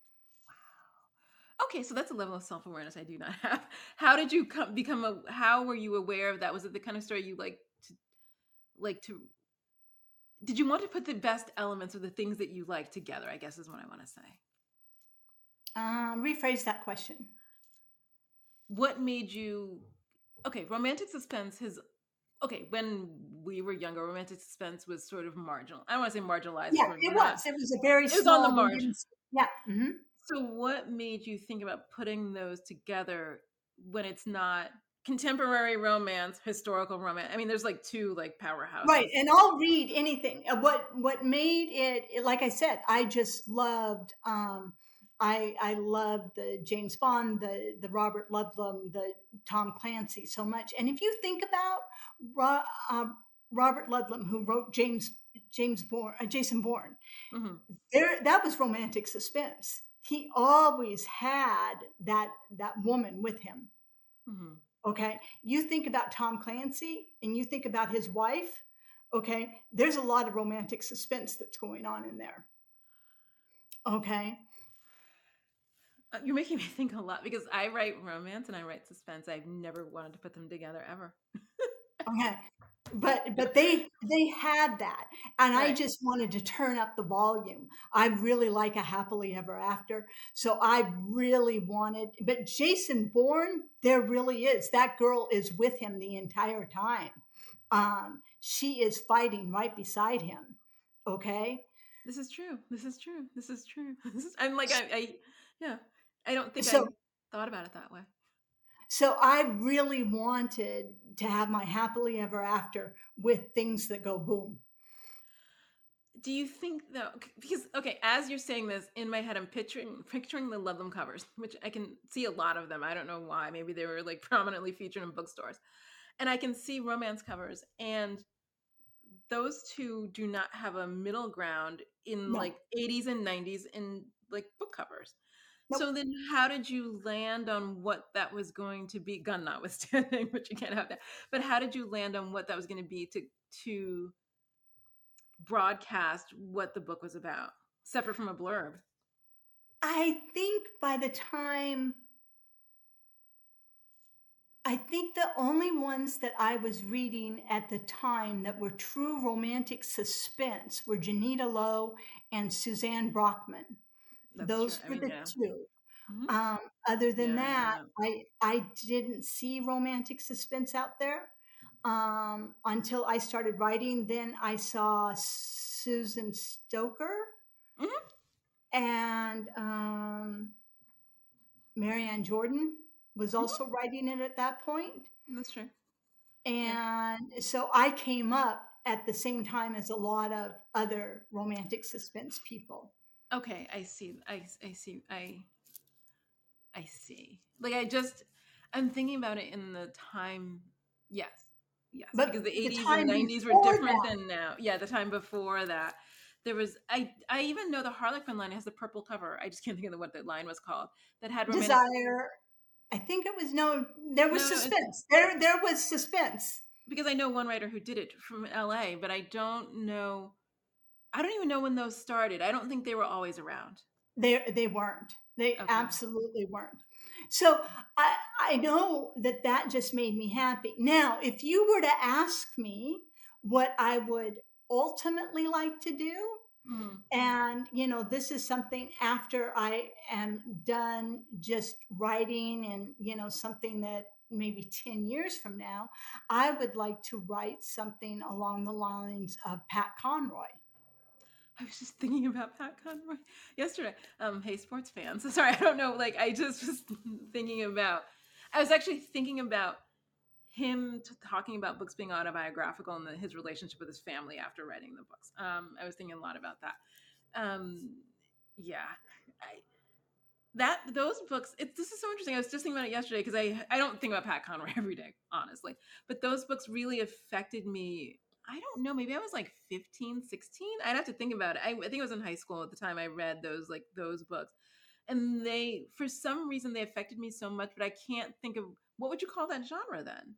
Okay, so that's a level of self-awareness I do not have. How did you become how were you aware of that? Was it the kind of story you like to did you want to put the best elements of the things that you like together, I guess is what I want to say. Rephrase that question. What made you, okay, romantic suspense has, okay, when we were younger, romantic suspense was sort of marginal. I don't want to say marginalized, Yeah, because we're it not, was. It was a very it was on the small. We margin. didn't. Yeah. Hmm. So what made you think about putting those together when it's not contemporary romance, historical romance? I mean, there's like two, like, Right, powerhouses. and I'll read anything. What made it, like I said, I just loved. I loved the James Bond, the Robert Ludlum, the Tom Clancy so much. And if you think about Ro- uh, Robert Ludlum, who wrote James Bourne, Jason Bourne. Hmm. There, that was romantic suspense. He always had that woman with him. Hmm. Okay, you think about Tom Clancy, and you think about his wife. Okay, there's a lot of romantic suspense that's going on in there. Okay, You're making me think a lot because I write romance and I write suspense. I've never wanted to put them together ever. okay, but they had that, and I Right. just wanted to turn up the volume. I really like a happily ever after, so I really wanted. But Jason Bourne, there really is that girl is with him the entire time. She is fighting right beside him. Okay, This is true. This is true. This is true. I'm like, yeah, I don't think so I thought about it that way. so I really wanted to have my happily ever after with things that go boom. Do you think though, because okay, as you're saying this in my head, I'm picturing the Ludlum covers, which I can see a lot of them. I don't know why. Maybe they were like prominently featured in bookstores, and I can see romance covers, and those two do not have a middle ground in No, like 80s and 90s in like book covers. So nope. then how did you land on what that was going to be? Gun notwithstanding, but you can't have that. But how did you land on what that was going to be to broadcast what the book was about, separate from a blurb? I think by the time I think the only ones that I was reading at the time that were true romantic suspense were Janita Lowe and Suzanne Brockman. That's true. Those I were mean, the yeah. two. Mhm. Other than Yeah, yeah, that, yeah. I didn't see romantic suspense out there until I started writing. Then I saw Susan Stoker Mhm. and Marianne Jordan was Mhm. also writing it at that point. That's true. Yeah. And so I came up at the same time as a lot of other romantic suspense people. Okay, I see. I see. I see. Like I'm thinking about it in the time. Yes. Yes, because But the the 80s and time 90s were before different that, than now. Yeah, the time before that. There was I even know the Harlequin line has the purple cover. I just can't think of what the line was called that had romantic. Desire, I think it was no, there was No, no, it's suspense. There was suspense. because I know one writer who did it from LA, but I don't even know when those started. I don't think they were always around. They weren't. They Okay. absolutely weren't. So I know that that just made me happy. Now, if you were to ask me what I would ultimately like to do, Mhm. and this is something after I am done just writing, and something that maybe 10 years from now, I would like to write something along the lines of Pat Conroy. I was just thinking about Pat Conroy yesterday. Hey, sports fans. Sorry, I don't know. Like, I just was thinking about. I was actually thinking about him talking about books being autobiographical and his relationship with his family after writing the books. I was thinking a lot about that. Um, yeah, I, that those books. This is so interesting. I was just thinking about it yesterday because I don't think about Pat Conroy every day, honestly. But those books really affected me. I don't know. Maybe I was like 15, 16. I'd have to think about it. I think I was in high school at the time I read those books. And they, for some reason, they affected me so much, but I can't think of what would you call that genre then?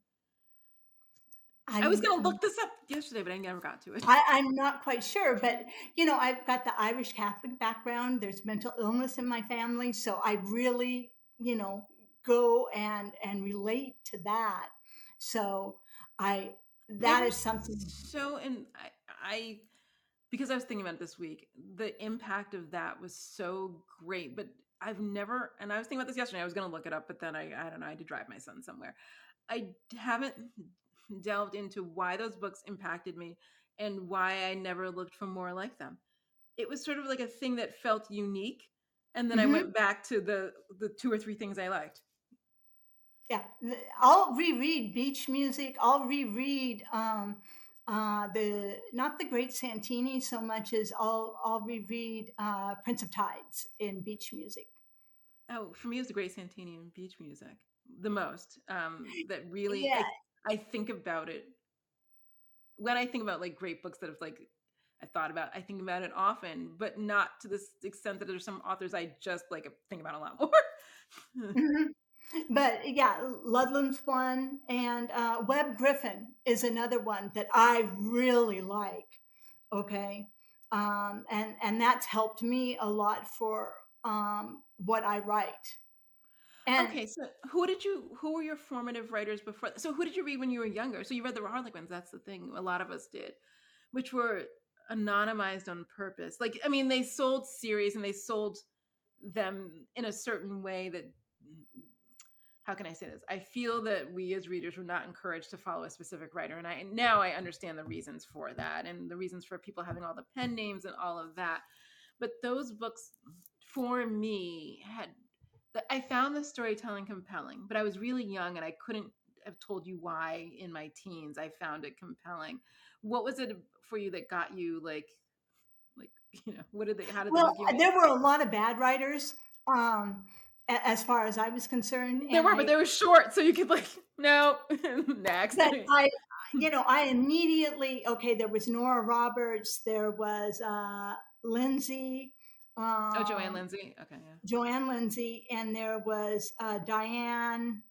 I was I'm going to look this up yesterday, but I never got to it. I'm not quite sure, but I've got the Irish Catholic background. There's mental illness in my family, so I really, go and relate to that. So I They that were is something. so, and I because I was thinking about it this week, the impact of that was so great. But I've never, and I was thinking about this yesterday. I was going to look it up, but then I don't know. I had to drive my son somewhere. I haven't delved into why those books impacted me and why I never looked for more like them. It was sort of like a thing that felt unique, and then I Mhm. went back to the two or three things I liked. Yeah, I'll reread Beach Music. I'll reread the not the Great Santini so much as I'll reread Prince of Tides in Beach Music. Oh, for me, it was the Great Santini and beach music the most. That really, Yeah, I think about it when I think about like great books that have like I think about it often, but not to this extent that there's some authors I just like think about a lot more. Mhm. But yeah, Ludlam's one, and Webb Griffin is another one that I really like. Okay, and that's helped me a lot for what I write. And Okay, so who were your formative writers before? So who did you read when you were younger? So you read the Harlequins, that's the thing. A lot of us did, which were anonymized on purpose. Like, I mean, they sold series and they sold them in a certain way that how can I say this? I feel that we as readers were not encouraged to follow a specific writer. And I understand the reasons for that and the reasons for people having all the pen names and all of that. But those books for me had I found the storytelling compelling, but I was really young and I couldn't have told you why in my teens I found it compelling. What was it for you that got you like what did they how did they well, hook you in? there were a lot of bad writers, as far as I was concerned, There and were, but they were short, so you could like no next. but I immediately, okay, there was Nora Roberts, there was Lindsay, Oh, Joanne um, Lindsay. Okay, yeah. Joanne Lindsay, and there was Diane.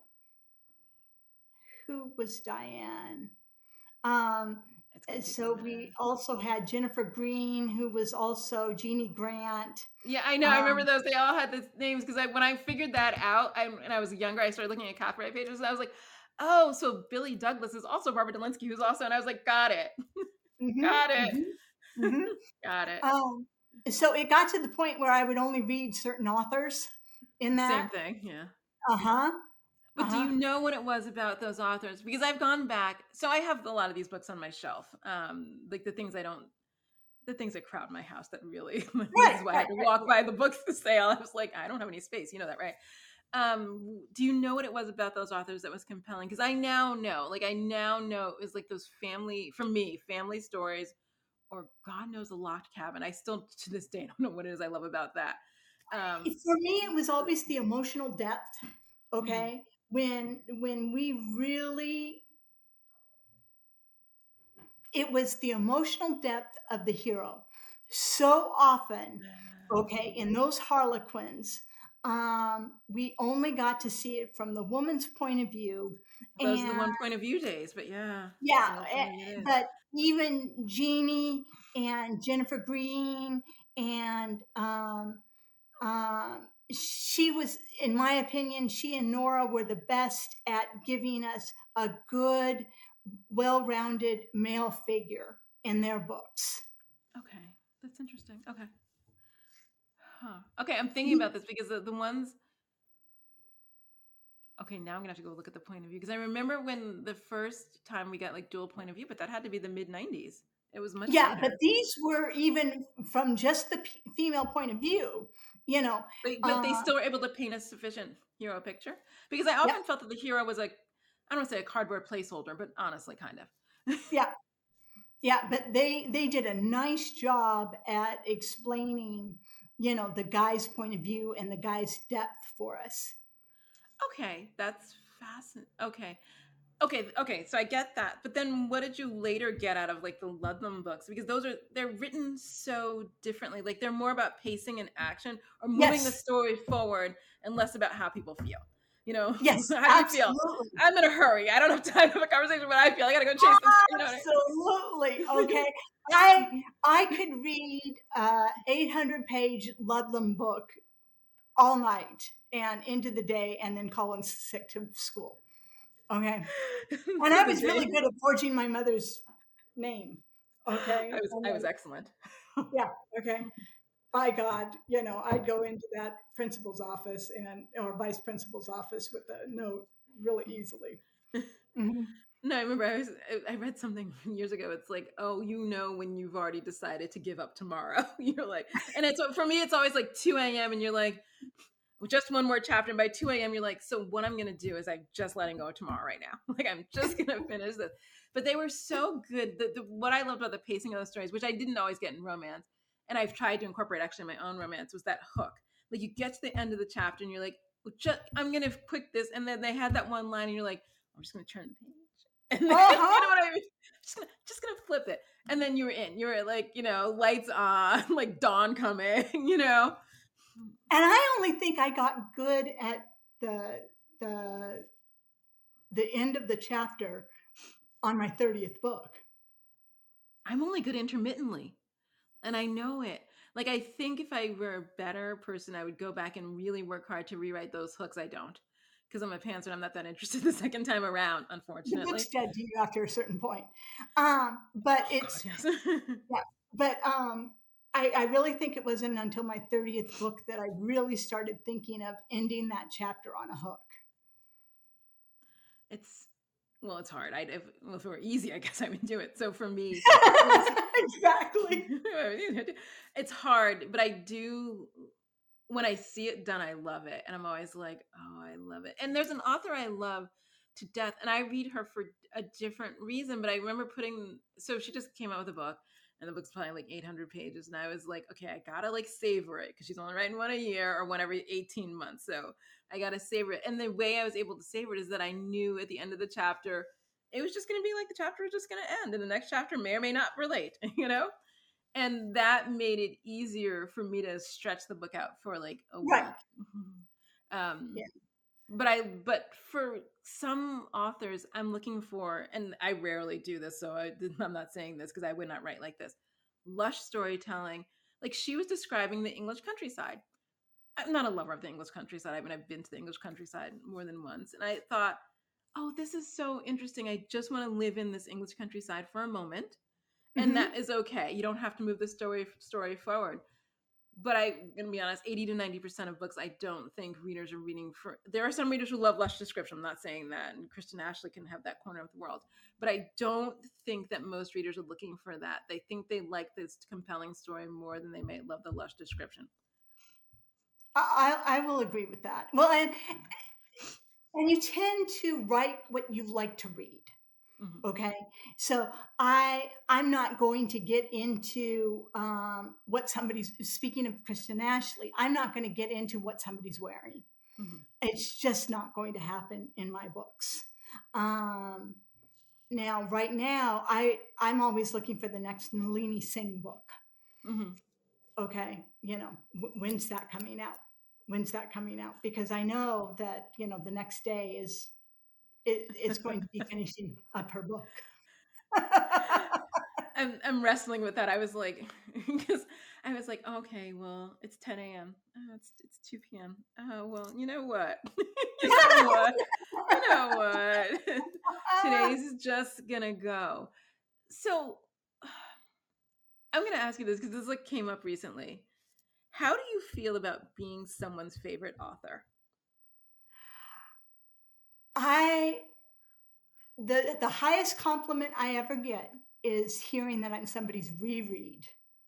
Who was Diane? Um, It's gonna take a so we minute. also had Jennifer Green, who was also Jeannie Grant. Yeah, I know. I remember Um, those. They all had the names because when I figured that out, and I was younger, I started looking at copyright pages, and I was like, "Oh, so Billy Douglas is also Barbara Delinsky, who's also," and I was like, "Got it, mhm, got it, mhm, mhm. got it." Um, so it got to the point where I would only read certain authors in Same that. thing. Yeah. Uh huh. Uh But do you huh. know what it was about those authors? Because I've gone back. So I have a lot of these books on my shelf. Like the things that crowd my house that really, this Right. is why I Right. had to Right. walk by the books to sale. I was like, I don't have any space. You know that, right? Do you know what it was about those authors that was compelling? Because I now know, it was like those family, for me, family stories, or God knows a locked cabin. I still to this day don't know what it is I love about that. Um, For me, it was always the emotional depth. mhm. Okay, when we really, it was the emotional depth of the hero. So often, okay, in those Harlequins, we only got to see it from the woman's point of view, Those are the and one point of view days, but yeah, yeah, single point of view days. but even Jeannie and Jennifer Green and she was, in my opinion, she and Nora were the best at giving us a good, well-rounded male figure in their books. Okay, that's interesting. Okay, huh? Okay, I'm thinking about this because the ones. Okay, now I'm gonna have to go look at the point of view because I remember when the first time we got like dual point of view, but that had to be the mid '90s. It was much Yeah, but later. these were even from just the female point of view, you know. But they still were able to paint a sufficient hero picture because I Yeah, often felt that the hero was like I don't want to say a cardboard placeholder, but honestly, kind of. yeah, yeah. But they did a nice job at explaining, the guy's point of view and the guy's depth for us. Okay, that's fascinating. Okay. So I get that. But then what did you later get out of like the Ludlum books? Because they're written so differently. Like they're more about pacing and action or moving the Yes, story forward and less about how people feel. You know, yes, how do you feel? absolutely. I'm in a hurry. I don't have time to have a conversation, but I feel I gotta go chase this. You know what Absolutely. I Okay. I could read 800-page Ludlum book all night and into the day and then call in sick to school. Okay. And I the was really day good at forging my mother's name. Okay. And I was then, excellent. yeah. Okay. By God, I'd go into that principal's office or vice principal's office with a note really easily. Mhm. No, I remember I read something years ago. It's like, oh, when you've already decided to give up tomorrow. You're like, and it's for me, it's always like 2 a.m. and you're like, well, just one more chapter. And by 2 a.m., you're like, so what I'm gonna do is I'm just letting go tomorrow right now. Like I'm just gonna finish this. But they were so good. What I loved about the pacing of those stories, which I didn't always get in romance, and I've tried to incorporate actually in my own romance, was that hook. Like you get to the end of the chapter and you're like, well, I'm gonna quick this, and then they had that one line, and you're like, I'm just gonna turn the page And then, you know Uh-huh. what I mean? Just gonna flip it. And then you were in. You were like, lights on, like dawn coming, And I only think I got good at the the end of the chapter on my 30th book. I'm only good intermittently. And I know it. Like, I think if I were a better person, I would go back and really work hard to rewrite those hooks. I don't, because I'm a pantser and I'm not that interested the second time around, The book's unfortunately. dead to you after a certain point. But Oh God, it's yes. yeah. But I really think it wasn't until my 30th book that I really started thinking of ending that chapter on a hook. It's well, it's hard. If it were easy, I guess I would do it. So for me, it was Exactly. it's hard, but I do when I see it done, I love it. And I'm always like, oh, I love it. And there's an author I love to death, and I read her for a different reason, but I remember so she just came out with a book, and the book's probably like 800 pages. And I was like, okay, I gotta like savor it because she's only writing one a year or one every 18 months. So I gotta savor it. And the way I was able to savor it is that I knew at the end of the chapter, it was just gonna be like the chapter was just gonna end, and the next chapter may or may not relate, and that made it easier for me to stretch the book out for like a Right. week. um Yeah. but for some authors I'm looking for, and I rarely do this, so I'm not saying this because I would not write like this, lush storytelling. Like, she was describing the English countryside. I'm not a lover of the English countryside. I mean, I've been to the English countryside more than once, and I thought, oh, this is so interesting. I just want to live in this English countryside for a moment, and that Hmm. is okay. You don't have to move the story forward. But I'm gonna be honest, 80 to 90% of books I don't think readers are reading for. There are some readers who love lush description. I'm not saying that, and Kristen Ashley can have that corner of the world. But I don't think that most readers are looking for that. They think they like this compelling story more than they may love the lush description. I will agree with that. Well, and you tend to write what you like to read. Hmm. Okay, so I'm not going to get into what somebody's, speaking of Kristen Ashley, I'm not going to get into what somebody's wearing. Hmm. It's just not going to happen in my books. Um, Now, right now, I'm always looking for the next Nalini Singh book. Hmm. Okay, when's that coming out? When's that coming out? Because I know that the next day it's going to be finishing up her book. I'm wrestling with that. I was like, because I was like, okay, well, it's 10 a.m. Oh, it's 2 p.m. Oh, well, you know what? You know what? You know what? Today's just gonna go. So I'm gonna ask you this because this like came up recently. How do you feel about being someone's favorite author? I the highest compliment I ever get is hearing that I'm somebody's reread.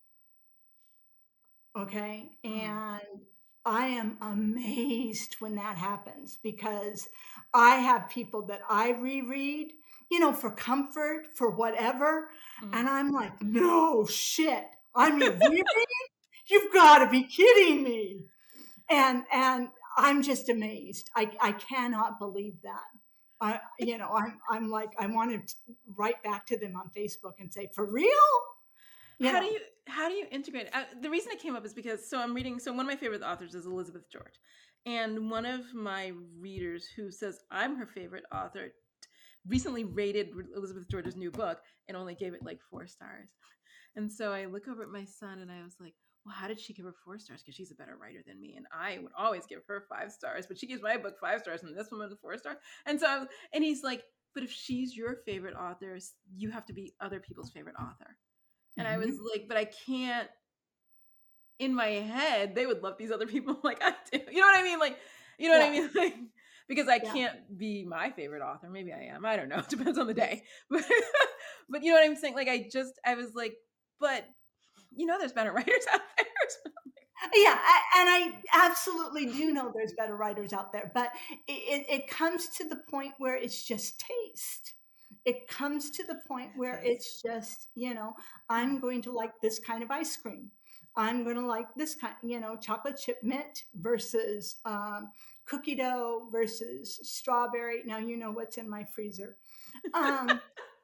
Okay. Mm-hmm. And I am amazed when that happens because I have people that I reread, for comfort, for whatever. Mm-hmm. And I'm like, no shit. I'm your reread? You've got to be kidding me. And I'm just amazed. I cannot believe that. I'm like, I want to write back to them on Facebook and say, for real? You How do know, you integrate it? The reason it came up is because I'm reading. So one of my favorite authors is Elizabeth George, and one of my readers who says I'm her favorite author recently rated Elizabeth George's new book and only gave it like 4 stars. And so I look over at my son and I was like, well, how did she give her 4 stars? Because she's a better writer than me, and I would always give her 5 stars. But she gives my book 5 stars, and this woman 4 stars. And so, and he's like, but if she's your favorite author, you have to be other people's favorite author. And I was mhm. like, but I can't. In my head, they would love these other people like I do. You know what I mean? Like, you know what I Yeah, mean? Like, because I yeah, can't be my favorite author. Maybe I am. I don't know. It depends on the yes. day. But you know what I'm saying? Like, I was like, but there's better writers out there. Yeah, and I absolutely do know there's better writers out there, but it comes to the point where it's just taste. It comes to the point where Taste. it's just, I'm going to like this kind of ice cream. I'm going to like this kind, chocolate chip mint versus cookie dough versus strawberry. Now you know what's in my freezer. Um,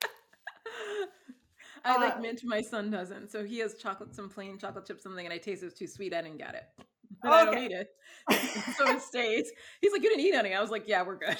I uh, like mint. My son doesn't. So he has chocolate, some plain chocolate chip something, and I taste it's too sweet. I didn't get it, and I don't okay. eat it. So it stays. He's like, "You didn't eat any." I was like, "Yeah, we're good."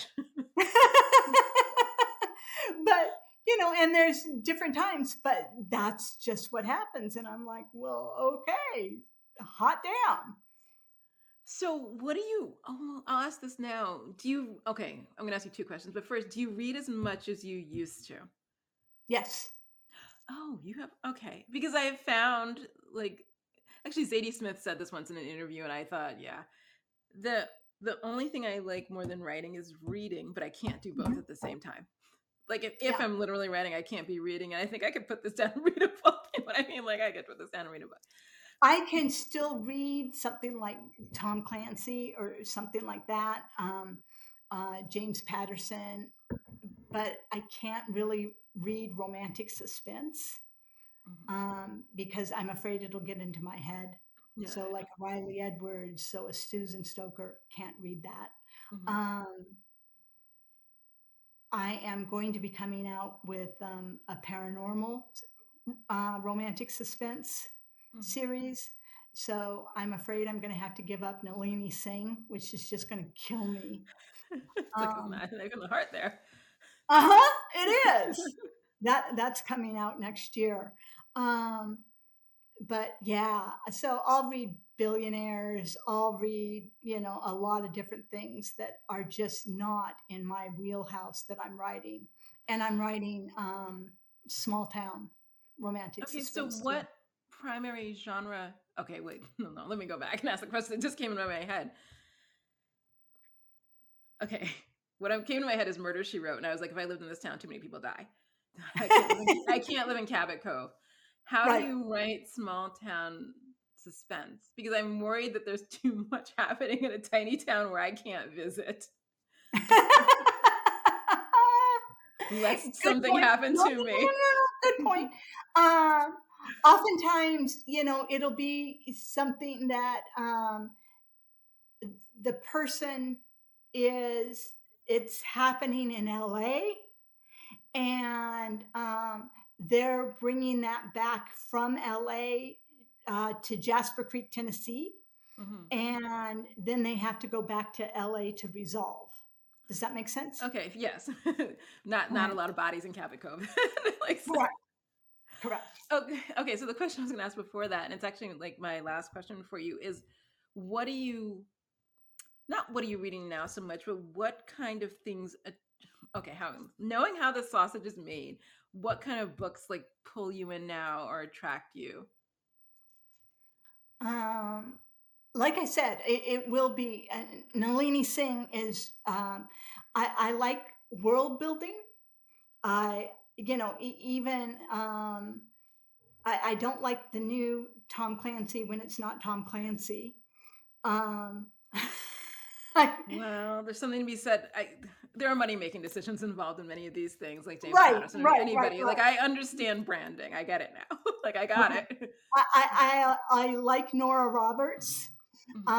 But and there's different times, but that's just what happens. And I'm like, well, okay, hot damn. So what do you? Oh, I'll ask this now. Do you? Okay, I'm gonna ask you two questions. But first, do you read as much as you used to? Yes. Oh, you have okay. Because I have found like actually Zadie Smith said this once in an interview, and I thought, yeah, the the only thing I like more than writing is reading, but I can't do both Mhm. at the same time. Like if Yeah. I'm literally writing, I can't be reading, and I think I could put this down and read a book. You know what I mean? Like I could put this down and read a book. I can still read something like Tom Clancy or something like that, James Patterson, but I can't really read romantic suspense Mhm. because I'm afraid it'll get into my head. Yeah. So, like Riley Edwards, so a Susan Stoker, can't read that. Mhm. Um, I am going to be coming out with a paranormal romantic suspense Mhm. series. So I'm afraid I'm going to have to give up Nalini Singh, which is just going to kill me. It's like Um, not in the heart there. it is. That's coming out next year. Um, but yeah, so I'll read billionaires. I'll read, a lot of different things that are just not in my wheelhouse that I'm writing. And I'm writing small town romantic Okay, so suspense too. what primary genre? Okay, wait, no, let me go back and ask the question that just came into my head. Okay, what came to my head is Murder She Wrote, and I was like, if I lived in this town, too many people die. I can't live in Cabot Cove. How do Right. you write small town suspense? Because I'm worried that there's too much happening in a tiny town where I can't visit. Lest Good something point. happen No, no, to no, no, me. no, no. Good point. Um, Oftentimes, it'll be something that the person is, it's happening in LA, and they're bringing that back from LA to Jasper Creek, Tennessee, Mhm. and then they have to go back to LA to resolve. Does that make sense? Okay, yes. Not a Right. lot of bodies in Cabot Cove. Like, Correct. Correct. okay, so the question I was gonna ask before that, and it's actually like my last question for you is what do you not what are you reading now so much, but what kind of things okay, how knowing how the sausage is made, what kind of books like pull you in now or attract you? Um, like I said, it will be. Nalini Singh is. I like world building. Even I don't like the new Tom Clancy when it's not Tom Clancy. Um, Well, there's something to be said. There are money making decisions involved in many of these things, like James right, Patterson or right, right, anybody. Like right. I understand branding. I get it now. Like I got Right. it. I like Nora Roberts. Mhm.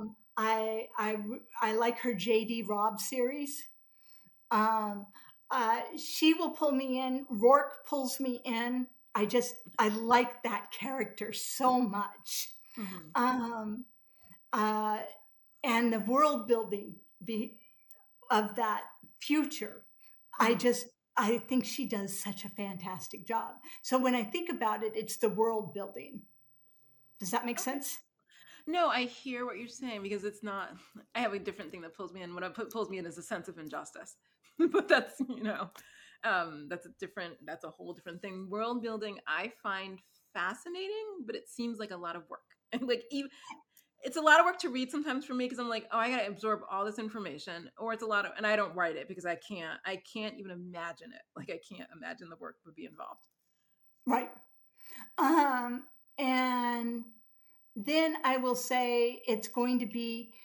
I like her J.D. Robb series. Um, she will pull me in. Rourke pulls me in. I like that character so much. Mhm. Um, uh, and the world building of that future, I Mhm. just, I think she does such a fantastic job. So when I think about it, it's the world building. Does that make Okay. sense? No, I hear what you're saying because it's not. I have a different thing that pulls me in. What pulls me in is a sense of injustice, but that's that's a different. That's a whole different thing. World building I find fascinating, but it seems like a lot of work. And like even it's a lot of work to read sometimes for me because I'm like, oh, I gotta absorb all this information, or it's a lot of, and I don't write it because I can't. I can't even imagine it. Like I can't imagine the work would be involved. Right. Um, and then I will say it's going to be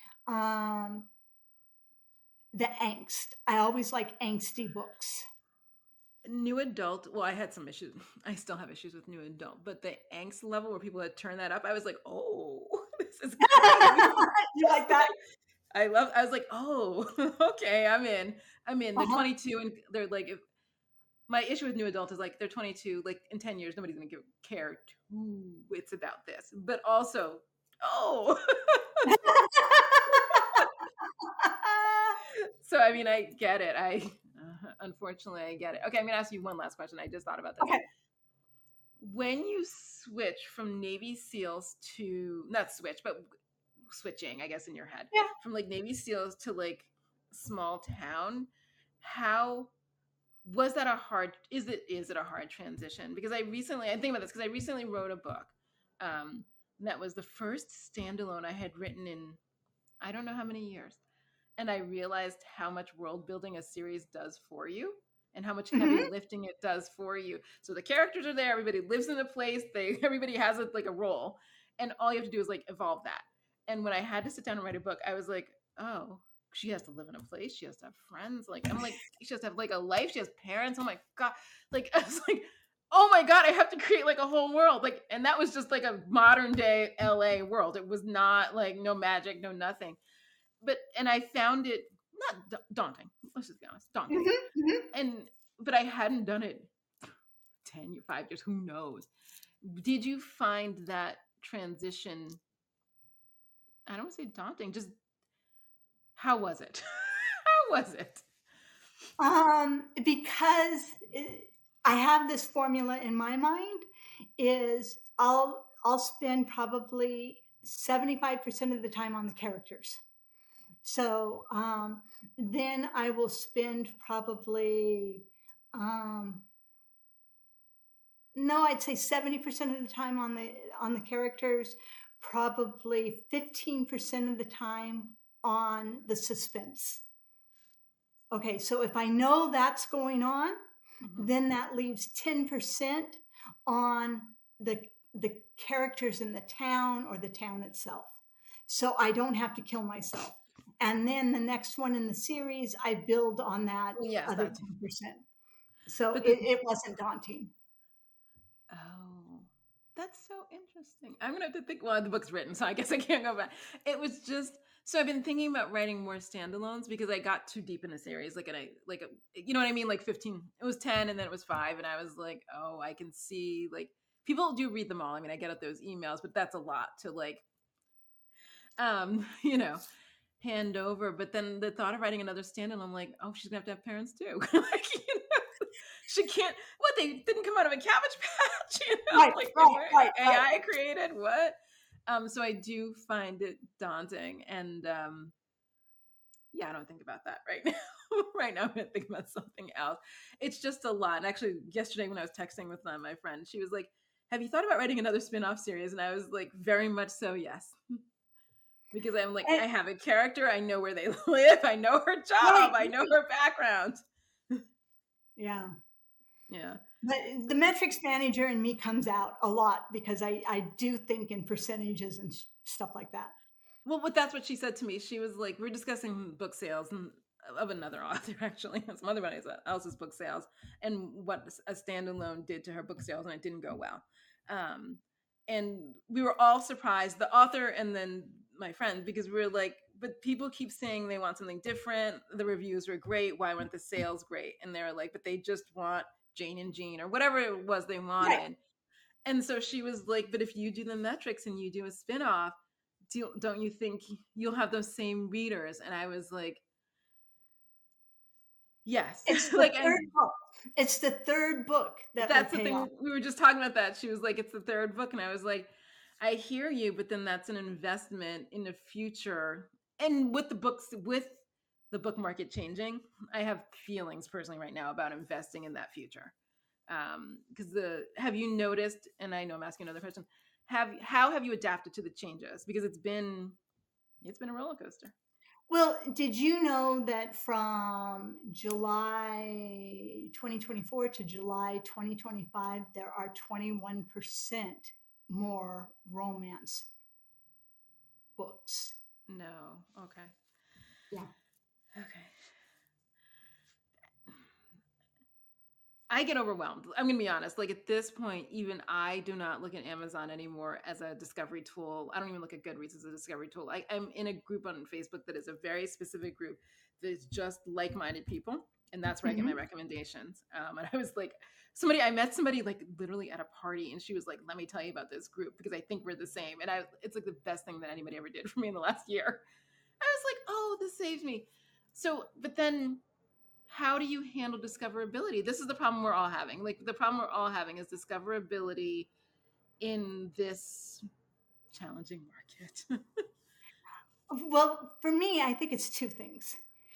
the angst. I always like angsty books. New adult, well, I had some issues. I still have issues with new adult, but the angst level where people had turned that up, I was like, oh, this is great. You like that? I was like, oh, okay, I'm in. I'm in. They're Uh-huh. 22 and they're like, if my issue with new adult is like they're 22, like in 10 years, nobody's gonna care who it's about this. But also, oh, so I mean, I get it. Unfortunately, I get it. Okay, I'm gonna ask you one last question. I just thought about this. Okay. When you switch from Navy SEALs to not switch, but switching, I guess, in your head Yeah. from like Navy SEALs to like small town, how was that a hard? Is it a hard transition? Because I think about this because I recently wrote a book. That was the first standalone I had written in I don't know how many years, and I realized how much world building a series does for you and how much heavy Hmm. lifting it does for you. So the characters are there, everybody lives in the place, everybody has like a role, and all you have to do is like evolve that. And when I had to sit down and write a book, I was like, oh, she has to live in a place, she has to have friends, like I'm like she has to have like a life, she has parents. Oh my god, like I was like, oh my god, I have to create like a whole world, like, and that was just like a modern day LA world. It was not like no magic, no nothing. But and I found it not daunting. Let's just be honest, daunting. Hmm. Hmm. And but I hadn't done it 5 years. Who knows? Did you find that transition? I don't want to say daunting. Just how was it? How was it? Because I have this formula in my mind is I'll spend probably 75% of the time on the characters. So then I will spend probably um, no, I'd say 70% of the time on the characters, probably 15% of the time on the suspense. Okay, so if I know that's going on, Mhm. then that leaves 10% on the characters in the town or the town itself. So I don't have to kill myself. And then the next one in the series, I build on that Well, yes, other that too. 10%. So But it wasn't daunting. oh, that's so interesting. I'm gonna have to think. Well, the book's written, so I guess I can't go back. It was just so I've been thinking about writing more standalones because I got too deep in the series. Like, and you know what I mean? Like 15, it was 10, and then it was 5, and I was like, oh, I can see like people do read them all. I mean, I get at those emails, but that's a lot to like, you know, hand over. But then the thought of writing another standalone, I'm like, oh, she's gonna have to have parents too. Like, you know, she can't. What, they didn't come out of a cabbage patch, you know? Right, Like they right, were right, right. AI created. What? So I do find it daunting, and yeah, I don't think about that right now. Right now, I'm gonna think about something else. It's just a lot. And actually, yesterday when I was texting with my friend, she was like, "Have you thought about writing another spin-off series?" And I was like, "Very much so, yes." Because I'm like, And, I have a character, I know where they live, I know her right, job, I know her background. yeah. Yeah. But the metrics manager in me comes out a lot because I do think in percentages and stuff like that. Well, but that's what she said to me. She was like, we're discussing book sales and of another author, actually, some other else's book sales, and what a standalone did to her book sales, and it didn't go well. Um, and we were all surprised, the author and then my friend, because we were like, but people keep saying they want something different. The reviews were great. Why weren't the sales great? And they were like, but they just want Jane and Jean or whatever it was they Right. wanted. And so she was like, but if you do the metrics and you do a spin-off, don't you think you'll have those same readers? And I was like, yes. It's the Like, third and book. It's the third book that will that's the pay off. thing. We were just talking about that. She was like, it's the third book. And I was like, I hear you, but then that's an investment in the future. And with the book market changing, I have feelings personally right now about investing in that future. Because have you noticed, and I know I'm asking another question, how have you adapted to the changes? Because it's been a roller coaster. Well, did you know that from July 2024 to July 2025, there are 21% more romance books? No. Okay. Yeah. Okay. I get overwhelmed. I'm going to be honest. Like at this point, even I do not look at Amazon anymore as a discovery tool. I don't even look at Goodreads as a discovery tool. I'm in a group on Facebook that is a very specific group that is just like-minded people. And that's where I get my recommendations. And I was like, I met somebody like literally at a party and she was like, let me tell you about this group because I think we're the same. And it's like the best thing that anybody ever did for me in the last year. I was like, oh, this saves me. So, but then how do you handle discoverability? This is the problem we're all having. Like the problem we're all having is discoverability in this challenging market. Well, for me, I think it's two things.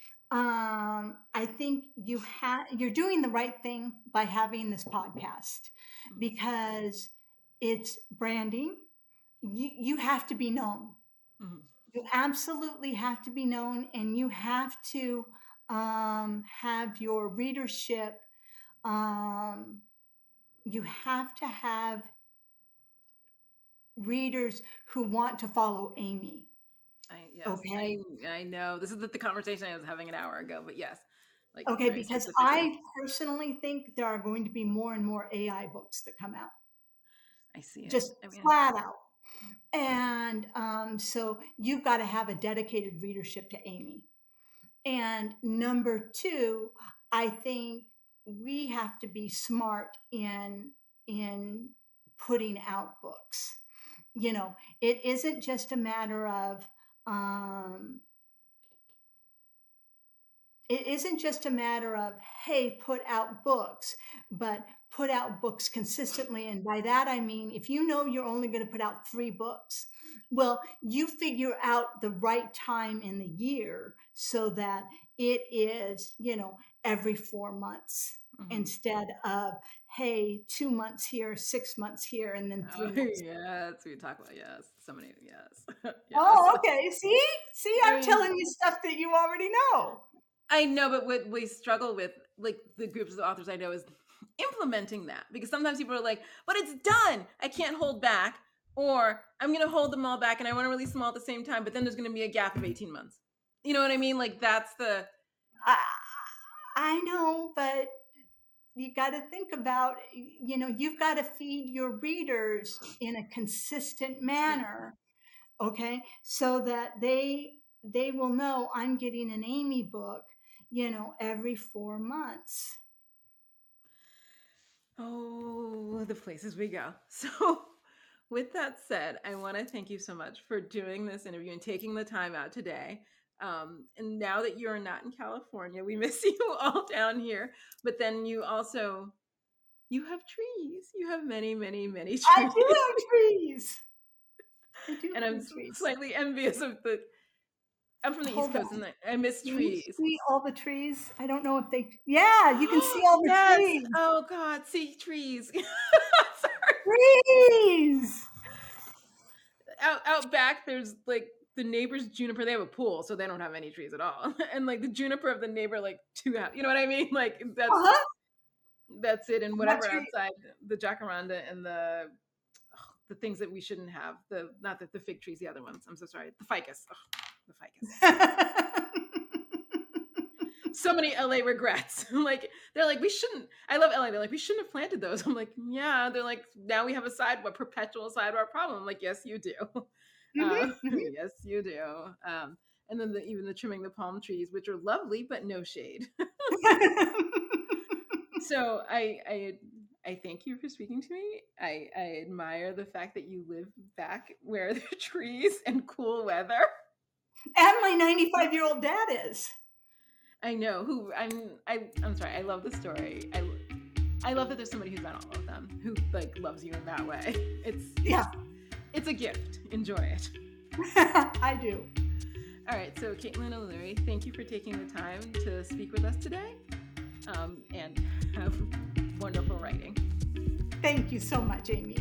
I think you're doing the right thing by having this podcast because it's branding. You have to be known. Mm-hmm. You absolutely have to be known, and you have to have your readership. You have to have readers who want to follow Amy. Okay. I know this is the conversation I was having an hour ago, but yes. Like, okay, because I personally think there are going to be more and more AI books that come out. I see it. Just flat out. And so you've got to have a dedicated readership to Amy. And number two, I think we have to be smart in putting out books. You know, it isn't just a matter of hey, put out books, but put out books consistently. And by that, I mean, if you know you're only going to put out 3 books, well, you figure out the right time in the year so that it is, you know, every 4 months instead of, hey, 2 months here, 6 months here, and then 3 months. Yeah, that's what we talk about. Yes. So many, yes. Yes. Oh, okay. See, I'm telling you stuff that you already know. I know, but what we struggle with, like the groups of authors I know, is implementing that, because sometimes people are like, but it's done. I can't hold back, or I'm going to hold them all back and I want to release them all at the same time, but then there's going to be a gap of 18 months. You know what I mean? Like that's the... I know, but you got to think about, you know, you've got to feed your readers in a consistent manner, okay? So that they will know I'm getting an Amy book, you know, every 4 months. Oh, the places we go. So with that said, I want to thank you so much for doing this interview and taking the time out today. And now that you're not in California, we miss you all down here. But then you have trees. You have many, many, many trees. I do have trees. And I'm slightly envious of I'm from the East Coast and I miss trees. You see all the trees? I don't know if yeah, you can see all the trees. Oh God, see trees. Trees. Out back, there's like the neighbor's juniper. They have a pool, so they don't have any trees at all. And like the juniper of the neighbor, like 2 houses. You know what I mean? Like that's it. And whatever outside, the jacaranda and the things that we shouldn't have. Not the fig trees, the other ones. I'm so sorry. The ficus. The ficus. So many LA regrets. Like they're like, we shouldn't. I love LA. They're like, we shouldn't have planted those. I'm like, yeah. They're like, now we have a perpetual sidewalk problem. I'm like, yes, you do. Yes, you do. And then even the trimming the palm trees, which are lovely but no shade. So I thank you for speaking to me. I admire the fact that you live back where there are trees and cool weather. And my 95-year-old dad is. I know I'm sorry. I love the story. I love that there's somebody who's done all of them, who like loves you in that way. It's a gift. Enjoy it. I do. All right. So Caitlin O'Leary, thank you for taking the time to speak with us today. And have wonderful writing. Thank you so much, Amy.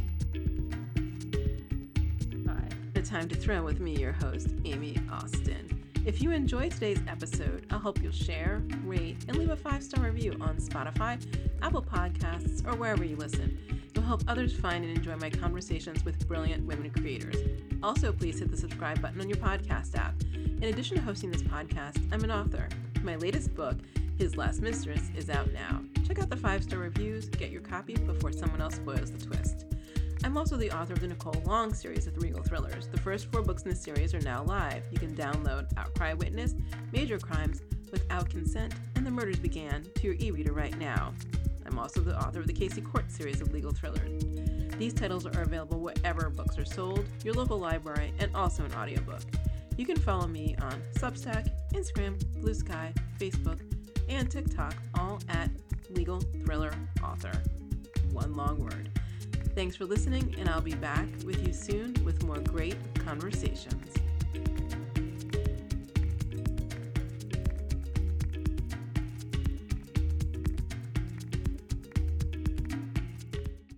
Bye. The Time to Thrill with me, your host, Amy Austin. If you enjoyed today's episode, I hope you'll share, rate, and leave a 5-star review on Spotify, Apple Podcasts, or wherever you listen. It'll help others find and enjoy my conversations with brilliant women creators. Also, please hit the subscribe button on your podcast app. In addition to hosting this podcast, I'm an author. My latest book, His Last Mistress is out now. Check out the 5-star reviews, get your copy before someone else spoils the twist. I'm also the author of the Nicole Long series of Regal Thrillers. The first 4 books in the series are now live. You can download Outcry Witness, Major Crimes, Without Consent, and The Murders Began to your e-reader right now. I'm also the author of the Casey Court series of legal thrillers. These titles are available wherever books are sold, your local library, and also an audiobook. You can follow me on Substack, Instagram, Blue Sky, Facebook, and TikTok, all at Legal Thriller Author. One long word. Thanks for listening, and I'll be back with you soon with more great conversations.